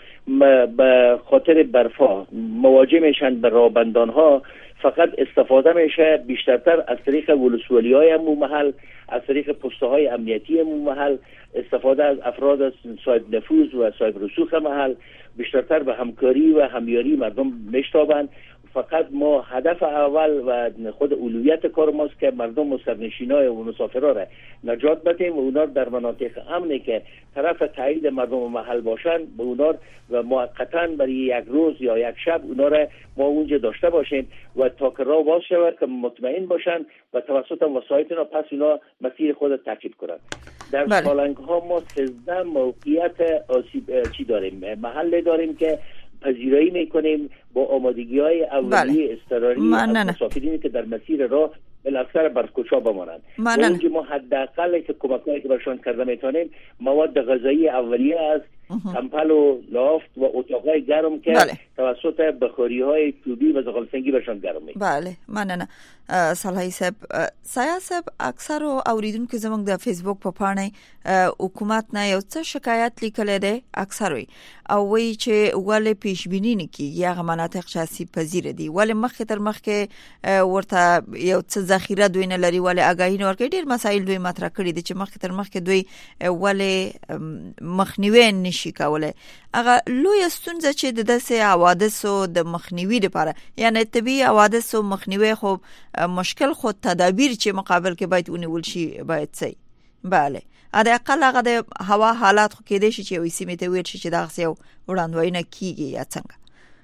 به خاطر برفا مواجه میشن به رابندان ها، فقط استفاده میشه بیشترتر از طریق ولسوالی های امو محل، از طریق پسته های امنیتی امو محل، استفاده از افراد از صاحب نفوذ و صاحب رسوخ محل، بیشترتر به همکاری و همیاری مردم میشتابند. فقط ما هدف اول و خود اولویت کار ماست که مردم و سرنشینای و مسافرها را نجات بدیم و اونا در مناطق امنی که طرف تایید مردم و محل باشن به اونا و موقتا برای 1 روز یا 1 شب اونا را ما اونجا داشته باشیم و تا که راه باز شود که مطمئن باشن و توسط وسایط اینا پس اونا مسیر خود تعقیب کنند. در سالنگ ها ما 13 موقعیت آسیب داریم، محل داریم که پذیرایی میکنیم با آمادگی‌های اولیه اضطراری از مسافرینی که در مسیر راه بالاخره برف‌کوچ‌ها بمانند. اونجا ما حداقل که کمک‌هایی که برشان کرده میتونیم مواد غذایی اولیه است، کمپل و لافت و اتاقای گرم که توسط بخاری‌های طوبی و زغال‌سنگی برشان گرم میشه. بله مننه صالحی صاحب. سایه صاحب اکثر اوریدونکو زموږ د فیسبوک په پاڼه حکومت نه یو څه شکایت لیکل دي اکثر وي او وی چې ولې پیشبینی نه کیږي هغه مناطق شاسي پذیر دي ولې مخکې تر مخکې ورته یو څه ذخیره دوی نه لري ولې اگاهی نه ورکړي ډیر مسایل دوی مطرح کړي دي چې مخکې تر مخکې دوی ولې مخنیوي نشي کولای. هغه لوی ستونزه چې د داسې حوادثو د مخنیوي لپاره یعنی طبي حوادثو مخنیوي خو مشکل خود تدابیر چې مقابل کې باید ونیول شي باید صحیح. بله اده اقل هغه د هوا حالات خو کېدې شي چې وې سیمه ته ویل شي چې دا څه یو وړاندوینه کیږي یا څنګه.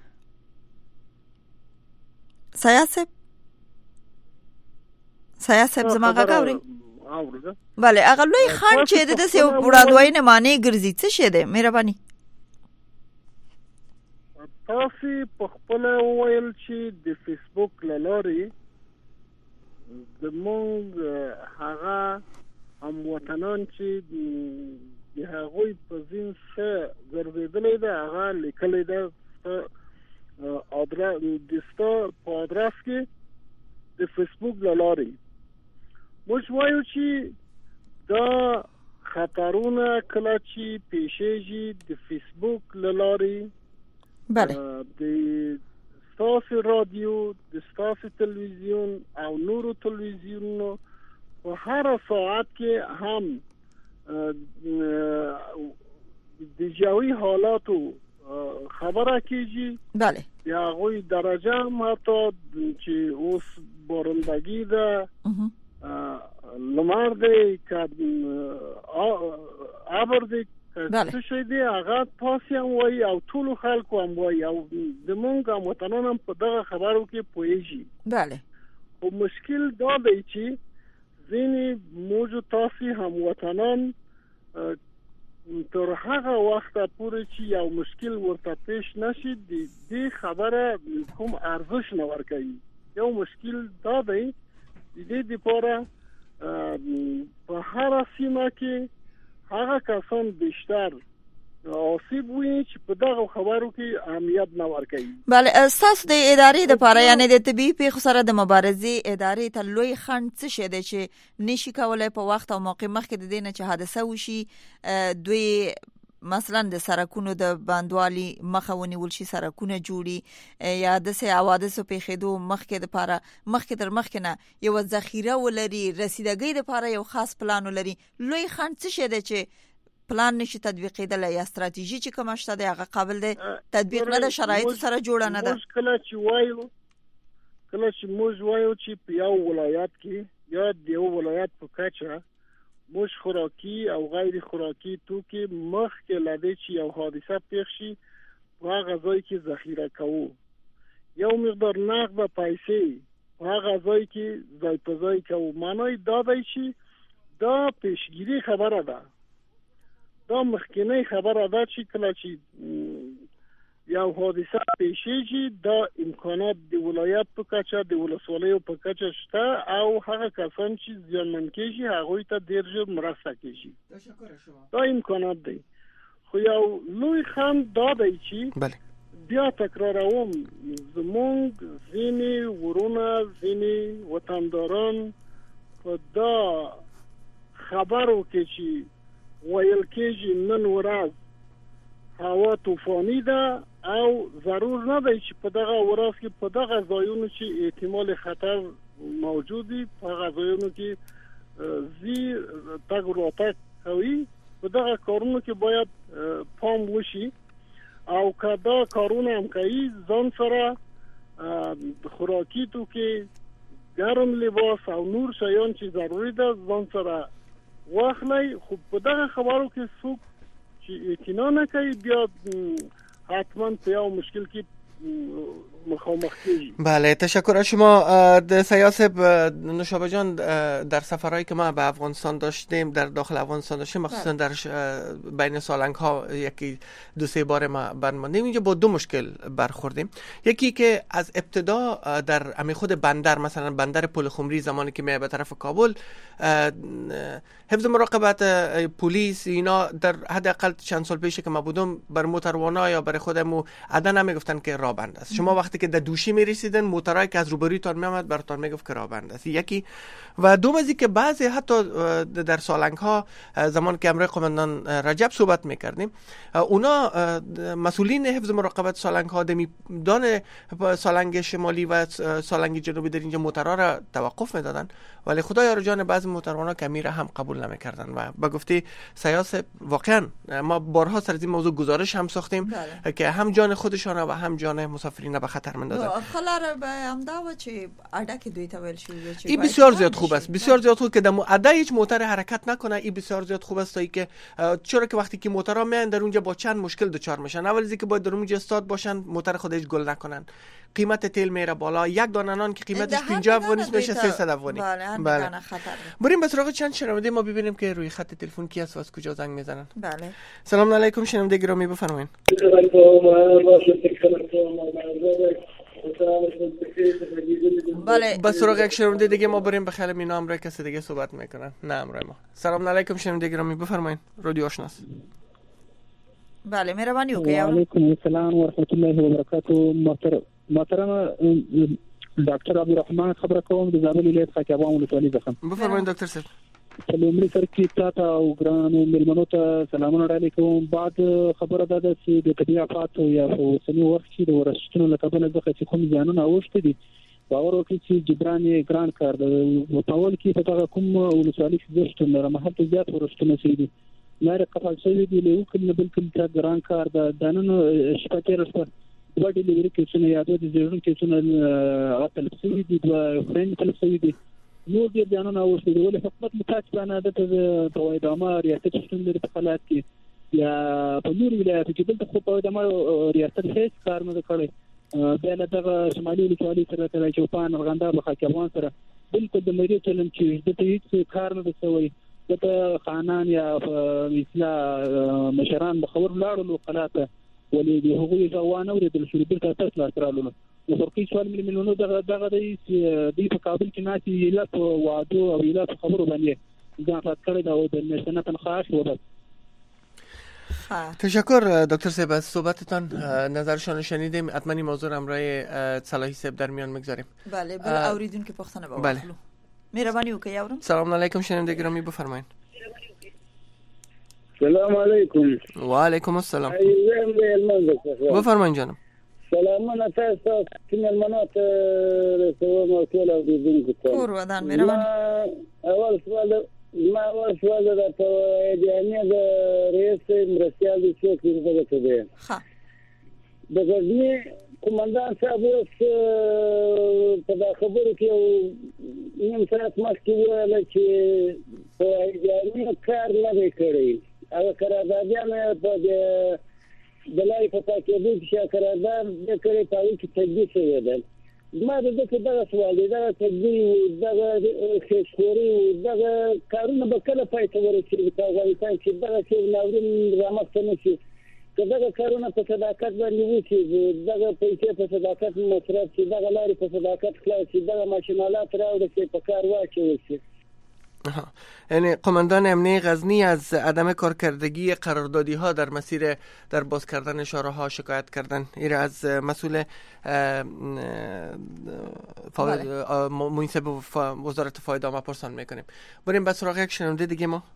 سیاست زماغه غوړي بله هغه لوی خان چې د دې وړاندوینه معنی ګرځي څه شه ده مهرباني تاسو په خپل ویل چې د فیسبوک لاري زمونږ هغه هموطنان چې د هغوی په ځین څه ضربېدلې ده هغه لیکلې ده په ادرس کې د فیسبوک لاري. موږ وایو چې دا خطرونه کله چې پیښیږي د فیسبوک لاري بله د ستاسو رادیو د ستاسو تلویزیون او نورو تلویزیونونو په هر ساعت کې هم د جوی حالاتو خبره کیږي. بله یا غوی درجه هم حتی چې اوس بارندگی ده لمر دی که ابر دی څه شي دی هغه تاسو هم وایي او ټول خلکو هم وایي او زمونږ وطنان هم په دغه خبرو کې پوهیږي. بله او مشکل دا دی چې ځینې موږ تاسو هم وطنان تر هغه وخت پورې چې یو مشکل ورته پیښ نشي دې خبره کوم ارزش نه ورکوي. یو مشکل دا دی د دې لپاره په هر سیمه کې هغه کسان بیشتر آسیب وي چې په دغه خبرو کې اهمیت نه ورکوي. بله اساس د ادارې د لپاره یعنی د طبي پیښو سره د مبارزې ادارې ته لوی خنډ څه شي دی چې نشي کولای په وخت او موقع مخکې د دې نه چې حادثه وشي دوی مثلا د سرکونو د بندوالي مخه ونیول شي سرکونه جوړي یا د سه حوادثو پیښېدو مخکې د لپاره مخکې تر مخکې نه یو ذخیره ولري رسیدګۍ د لپاره یو خاص پلان ولري. لوی خنډ څه شي دی چې پلان نشي تطبیقېدل یا استراتیژي چې کوم شته دی هغه قابل دی تطبیق نه د شرایطو سره جوړه نه ده. کله چې موږ وایو چې په یو ولایت کې یا د یو ولایت په کچه موږ خوراکي او غیر خوراکي توکي مخکې لدې چې یو حادثه پیښ شي هغه ځای کې ذخیره کوو یو مقدار نقد پیسې هغه ځای کې ځای په ځای کوو. معنی دا دی چې دا پیشګیری خبره ده دا مخکنی خبره ده چې کله چې یو حادثه پیښیږي دا امکانات د ولایت په کچه د ولسوالیو په کچه شته او هغه کسان چې زیانمن کیږي هغه ته ډیر ژر مرسته کیږي. دا امکانات دی خو یو لوی خنډ دا دی چې بیا تکراروم زمونږ ځینې ورونه ځینې وطنداران په دا خبرو کې چې ویل کېږي نن ورځ هوا طوفاني ده او ضرور نه دی چې په دغه ورځ کې په دغه ځایونو چې احتمال خطر موجود دی په هغه ځایونو کې زی تګ راتګ کوي. په دغه کارونو کې باید پام وشي او که دا کارونه هم کوي ځان سره خوراکي توکي ګرم لباس او نور شیان چې ضروري ده ځان سره واخلي. خو په دغه خبرو کې څوک چې اعتنا نه کوي بیا حتما په یو مشکل کې مخامخ کیږي. بله، تشکر از شما. د سیاست نوشابه جان، در سفرهایی که ما به افغانستان داشتیم، در داخل افغانستان داشتیم، مخصوصا در بین سالنگ ها یکی 2-3 بار ما برماندیم، اینجا با 2 مشکل برخوردیم. یکی که از ابتدا در امی خود بندر، مثلا بندر پل خمری، زمانی که میای به طرف کابل، حفظ مراقبت پلیس اینا در حداقل چند سال پیش که ما بودم، بر موتروانا یا برای خودمو عدن نمیگفتن که راه بند است. شما وقتی که در دوشی میرسیدن، موترایی که از روبرویتان میآمد براتون میگفت که راه بند است. یکی. و دوم از که بعضی حتی در سالنگ ها، زمان که امروز قماندان رجب صحبت میکردیم، اونا مسئولین حفظ مراقبت سالنگ ها دان سالنگ شمالی و سالنگ جنوبی در اینجا موترها را توقف میدادن، ولی خدایا رو جان بعضی موتروانا کمیره هم قبول نمیکردن. و به گفته سیاست، واقعا ما بارها سر این موضوع گزارش هم ساختیم که هم جان خودشان و هم جان مسافرین به خطر میندازن. خلار به امداو چی اډه دوی ته ویل شو این بسیار زیاد خوب است، بسیار زیاد خوب که در اډه هیچ موتر حرکت نکنه. این بسیار زیاد خوب است، تا که چرا که وقتی که موترها میان در اونجا با چند مشکل دچار میشن. اول از اینکه باید در اونجا استاد باشن، موتر خود هیچ گل نکنن، قیمت تیل میره بالا، یک دانه نان که قیمتش 50 افغانی میشه 300 افغانی. بله. بریم به سراغ چند شنونده ما ببینیم که روی خط تلفن کی است و از کجا زنگ میزنن. بله. سلام علیکم شنونده گرامی، بفرمایید. بله. به سراغ یک شنونده دیگه ما بریم، بخیر مینا امروز کسی دیگه صحبت میکنن. نه امروز ما. سلام علیکم شنونده گرامی، بفرمایید. رادیو آشناست. بله، مهربانی وکړئ. وعلیکم السلام ورحمت الله وبرکاته. محترم ډاکټر عبدالرحمن خبره کوم د زابل ولایت خاکابان ولسوالۍ څخه. بفرمایید ډاکټر صاحب. په لومړي سر کې تاسو او ګرانو مېلمنو ته سلامونه وړاندې کوم. بعد خبره ده چې د طبیعي آفات یا په اوسني وخت کې د ورښتونو له کبله څخه چې کوم زیانونه اوښتي دي، باور وکړئ چې جبران یې ګران کار دی. په اول کې په دغه کوم ولسوالۍ کې زه شتون لرم، هلته زیات ورښتونه شوي دي، لارې قطع شوي دي، له یو کل نه بل کل ته ګران کار ده. دا نن شپه تېره شوه 2 ډیلیوري کیسونه یا 2 د زیږون کیسونه هغه تلف شوي دي، 2 فرینډ تلف شوي دي، نور ډېر زیانونه اوښتي دي. ولې حکومت متاسفانه دلته د پوایدامه ریاست شتون لري په حالات کې، یا په نورو ولایاتو کې دلته خو پوایدامه ریاست هیڅ کار نه دی کړی. بیا له دغه شمالي ولسوالۍ سره تر چوپان ارغنداب او خاکابان سره بالکل د مری چلن چې دلته هیڅ کار نه دی شوی. دلته خانان یا اصلاح مشران به خبر لاړو قلاته، ولې د هغوی ځوان اوریدل شو دلته تاسو راتللو. نو فرقي سوال مليونونو دغه د په کابل کې ناسي یلا په وعدو او یلا په خبرو باندې ځان رات کړی دا و د نشنه تنخواهش و. تشکر دکتر صاحب از صحبتتان، نظرشان شنیدیم. حتما این موضوع امرای صلاحی صاحب در میان میگذاریم. بله. بل اوریدون که پختنه با بله. مهربانی وکړئ یارم. سلام علیکم شنونده گرامی، بفرمایید. سلام علیکم. و علیکم السلام. بفرمایید جانم. سلامونه تاسو ته ملمنات رسوم او ټول اوریدونکو ته. کور ودان مهرباني. اول سوال د جامعه د رئیس مرستیال د څوک څنګه دی؟ ها. د غزنی قومندان صاحب په دا خبرو کې نیم ساعت مخکې ویل چې په جامعه کار نه دی کړی. هغه قراردادیان په د لای په پاکېدو کې قرارداد د کړي پاوی کې تجدید شوی دی. ما دغه سوال دی، دغه تجدید دغه خشخوري دغه کارونه به کله پای ته ورسېږي په افغانستان کې؟ دغه چې ناورین رامخته نه شي، که دغه کارونه په صداقت باندې وشي، دغه پیسې په صداقت مصرف شي، دغه لارې په صداقت خلاص شي، دغه ماشینالات راوړل شي، په کار واچول شي. یعنی قماندان امنیه غزنی از عدم کارکردگی قراردادی ها در مسیر در باز کردن شاره ها شکایت کردن. این از مسئول منصب وزارت فایدامه پرسان میکنیم. بریم به سراغ یک شنونده دیگه ما.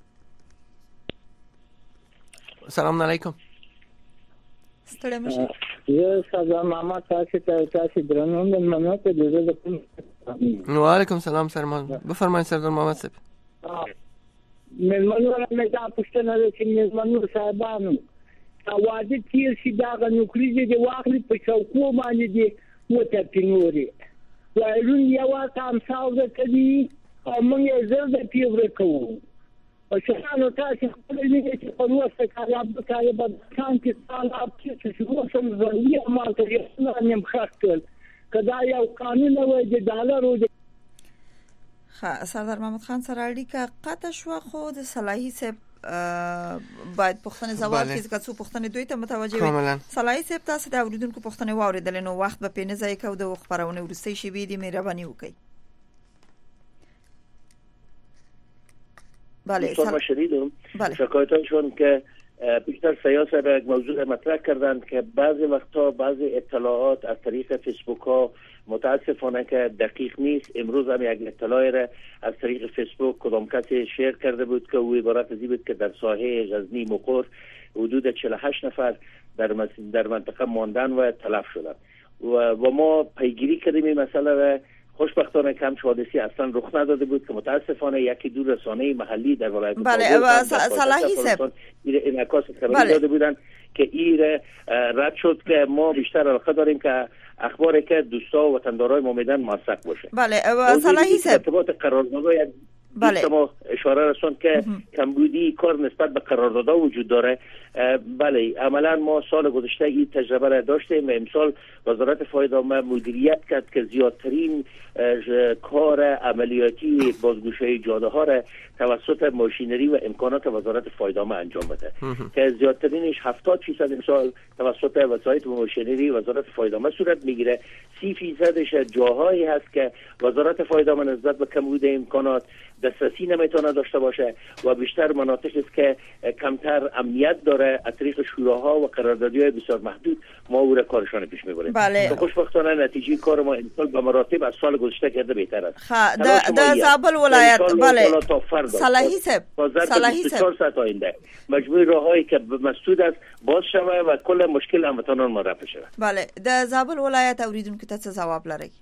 سلام علیکم. ستړی مشه. زه سلام محمد تاسو درنو مېلمنو ته د و علیکم سلام سرمان. بفرمایید سردار محمد صاحب. مېلمنو نه دا پوښتنه ده چې مېلمنو صاحبانو واده تیر شي دغه نوکری دې واخلي په چوکو باندې دې وته پینوري وایرون یو کام څاو ده کدي او موږ یې زړه د پیور کوو شنو تاسو خپل دې چې په واسطه کاریاب د کان کې طالب چې شروع شول ضروري عمل کوي نه نیم خاطر کدا یو قانون وای د ډالر او سردار محمد خان سره اړیکه قطع شو خو د صلاحي صاحب باید پښتنه زوال کې څه څو پښتنه دوی ته متوجه وي. صلاحي صاحب تاسو د اوریدونکو پښتنه واوریدل نو وخت به پینې ځای کو د خبرونه ورسته شي به دې مهرباني وکړي. بله شدیدم شکایتانشون که بیشتر سیاست را یک موضوع مطرح کردند که بعضی وقتا بعضی اطلاعات از طریق فیسبوک ها متاسفانه که دقیق نیست. امروز هم یک اطلاعی را از طریق فیسبوک کدام کسی شیر کرده بود که او عبارت از این بود که در ساحه غزنی مقر حدود 48 نفر در منطقه ماندن و تلف شدند و ما پیگیری کردیم این مسئله را. خوشبختانه کم حادثی اصلا رخ نداده بود که متاسفانه یکی دو رسانه محلی در ولایت صلاحی صاحب انعکاس خبری داده بودند که این رد شد که ما بیشتر علاقه داریم که اخباری که دوستا و وطندارای ما میدن موثق باشه. بله صلاحی صاحب ارتباط قراردادهای ما اشاره رسوند که کمبودی کار نسبت به قراردادها وجود داره. بله عملا ما سال گذشته این تجربه را داشتیم و امسال وزارت فایدامه مدیریت کرد که زیادترین کار عملیاتی بازگوشی جاده ها را توسط ماشینری و امکانات وزارت فایدامه انجام بده که زیادترینش 70% امسال توسط وسایل ماشینری وزارت فایدامه صورت میگیره. 30% جاهایی هست که وزارت فایدامه نسبت به کمبود امکانات دسترسی نمیتونه داشته باشه و بیشتر مناطقی است که کمتر امنیت داره. از طریق شوراها و قراردادی‌های بسیار محدود ما او را کارشان پیش میبریم. بله. خوشبختانه نتیجه کار ما امسال به مراتب از سال گذشته کرده بهتر است. در زابل ولایت بله صلاحی صاحب 24 ساعت آینده مجموعه راههایی که مسدود است باز شوه و کل مشکل هموطنان ما رفع شود. بله در زابل ولایت اوریدونکو ته څه جواب لري؟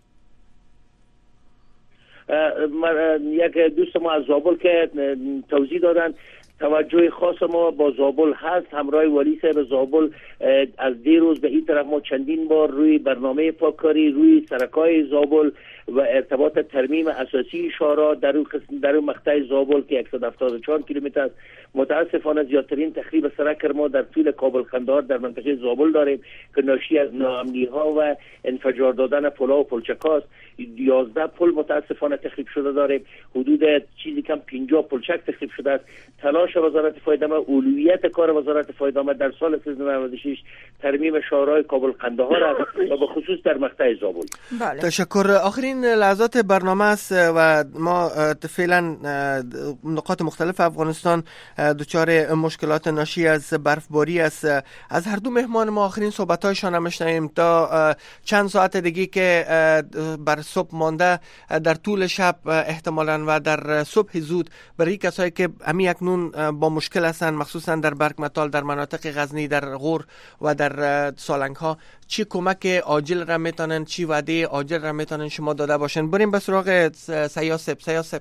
یک دوست ما از زابل که توضیح دادن توجه خاص ما با زابل هست. همراه ولی صاحب زابل از دیروز به این طرف ما چندین بار روی برنامه پاککاری روی سرکای زابل و ارتباط ترمیم اساسی شارع در اون مقطع زابل که 174 کیلومتر است متاسفانه زیادترین تخریب سرک ما در طول کابل قندهار در منطقه زابل داریم که ناشی از ناامنی ها و انفجار دادن پل‌ها و پلچک‌هاست. 11 پل متاسفانه تخریب شده داریم. حدود چیزی کم 50 پلچک تخریب شده است. تلاش وزارت فایدامه اولویت کار وزارت فایدامه در سال 1396 ترمیم شارع کابل قندهار است و به خصوص در مقطع زابل. بله. تشکر. آخرین لحظات برنامه است و ما فعلا نقاط مختلف افغانستان دچار مشکلات ناشی از برفباری است. از هر دو مهمان ما آخرین صحبت‌هایشان هم می‌شنویم تا چند ساعت دیگه که بر صبح مانده در طول شب احتمالاً و در صبح زود برای کسایی که همی اکنون با مشکل هستند مخصوصا در برگمتال در مناطق غزنی در غور و در سالنگ ها چی کمک عاجل را میتونن چی وعده عاجل را میتونن شما داده باشن؟ بریم به سراغ سیاست.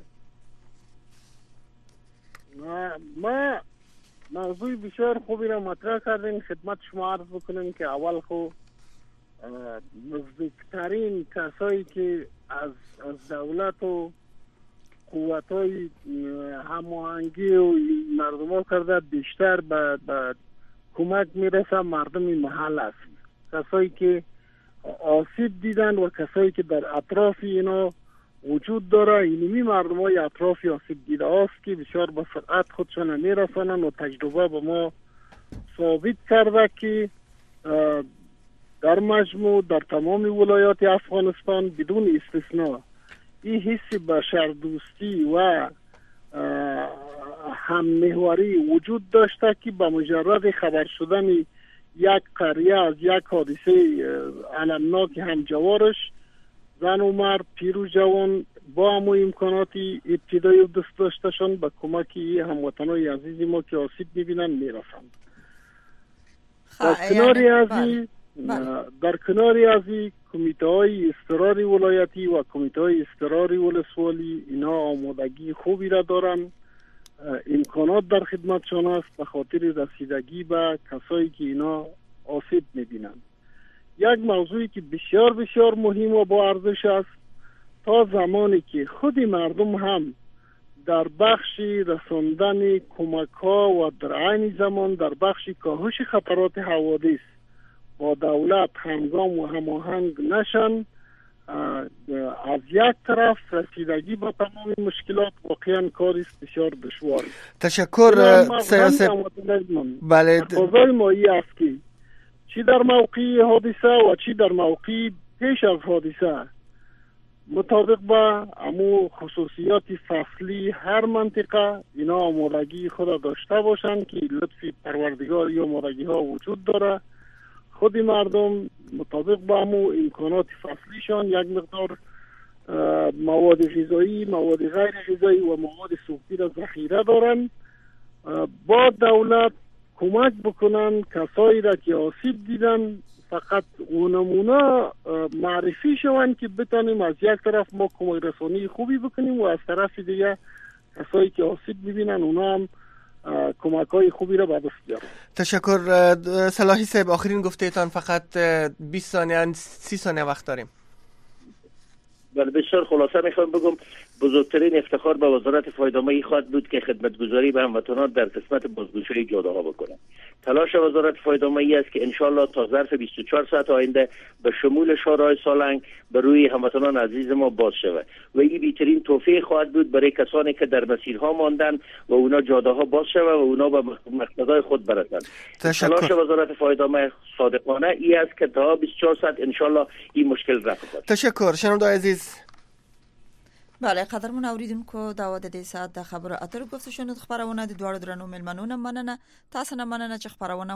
ما موضوع بسیار خوبی را مطرح کردیم. خدمت شما عرض بکنیم که اول خو نزدیکترین کسایی که از دولت و قوتای هماهنگی و مردم ها کرده بیشتر به کمک میرسه مردم محل است. کسایی که آسیب دیدن و کسایی که در اطراف اینا وجود داره اینمی مردم های اطرافی آسیب دیده است که بسیار با سرعت خودشان میرسانن و تجربه به ما ثابت کرده که در مجموع در تمام ولایات افغانستان بدون استثناء این حس بشردوستی و هم‌محوری وجود داشته که با مجرد خبر شدن یک قریه از یک حادثه علمناک همجوارش زن و مرد پیر و جوان با همو امکاناتی ابتدایی و دست داشتشان به کمکی هموطنای عزیزی ما که آسیب میبینن میرسند. در کناری ازی کمیته های اضطراری ولایتی و کمیته های اضطراری ولسوالی اینا آمادگی خوبی را دارن. امکانات در خدمتشان است به خاطر رسیدگی به کسایی که اینا آسیب میبینند. یک موضوعی که بسیار بسیار مهم و با ارزش است تا زمانی که خود مردم هم در بخش رساندن کمک‌ها و در عین زمان در بخش کاهش خطرات حوادث با دولت همگام و هماهنگ نشن، از یک طرف رسیدگی با تمام مشکلات واقعا کار است بسیار دشوار. تشکر سیاست. بله، تقاضای مایی است که چی در موقع حادثه و چی در موقع پیش از حادثه مطابق با امو خصوصیات فصلی هر منطقه اینا آمادگی خود داشته باشند که لطف پروردگار یا آمادگی ها وجود داره. خود مردم مطابق با امو امکانات فصلیشان یک مقدار مواد غذایی، مواد غیر غذایی و مواد سوختی را ذخیره دارن. با دولت کمک بکنن کسایی را که آسیب دیدن فقط اون نمونه معرفی شوند که بتانیم از یک طرف ما کمک رسانی خوبی بکنیم و از طرف دیگه کسایی که آسیب ببینن اونا هم کمک های خوبی را به دست بیارن. تشکر. صلاحی صاحب، آخرین گفته‌تان فقط 20 ثانیه 30 ثانیه وقت داریم. بله، بسیار خلاصه میخوام بگم بزرگترین افتخار به وزارت فایده‌مندی خواهد بود که خدمتگزاری به هموطنان در قسمت بازگشایی جاده‌ها بکنه. تلاش وزارت فایده‌مندی است که انشالله تا ظرف 24 ساعت آینده به شمول شارع سالنگ به روی هموطنان عزیز ما باز شود و این بهترین توفیق خواهد بود برای کسانی که در مسیرها ماندن و اونا جاده‌ها باز شود و اونا به مقصدهای خود برسند. تلاش وزارت فایده‌مندی صادقانه ای است که تا 24 ساعت انشالله این مشکل رفع شود. تشکر. شنوندگان عزیز، بله، قدرمن اوریدونکو دا د دې ساعت د خبرو اترو گفتشو خبرونه د دوړو درنو ملمنونو مننه. تاسو نه مننه چې خبرونه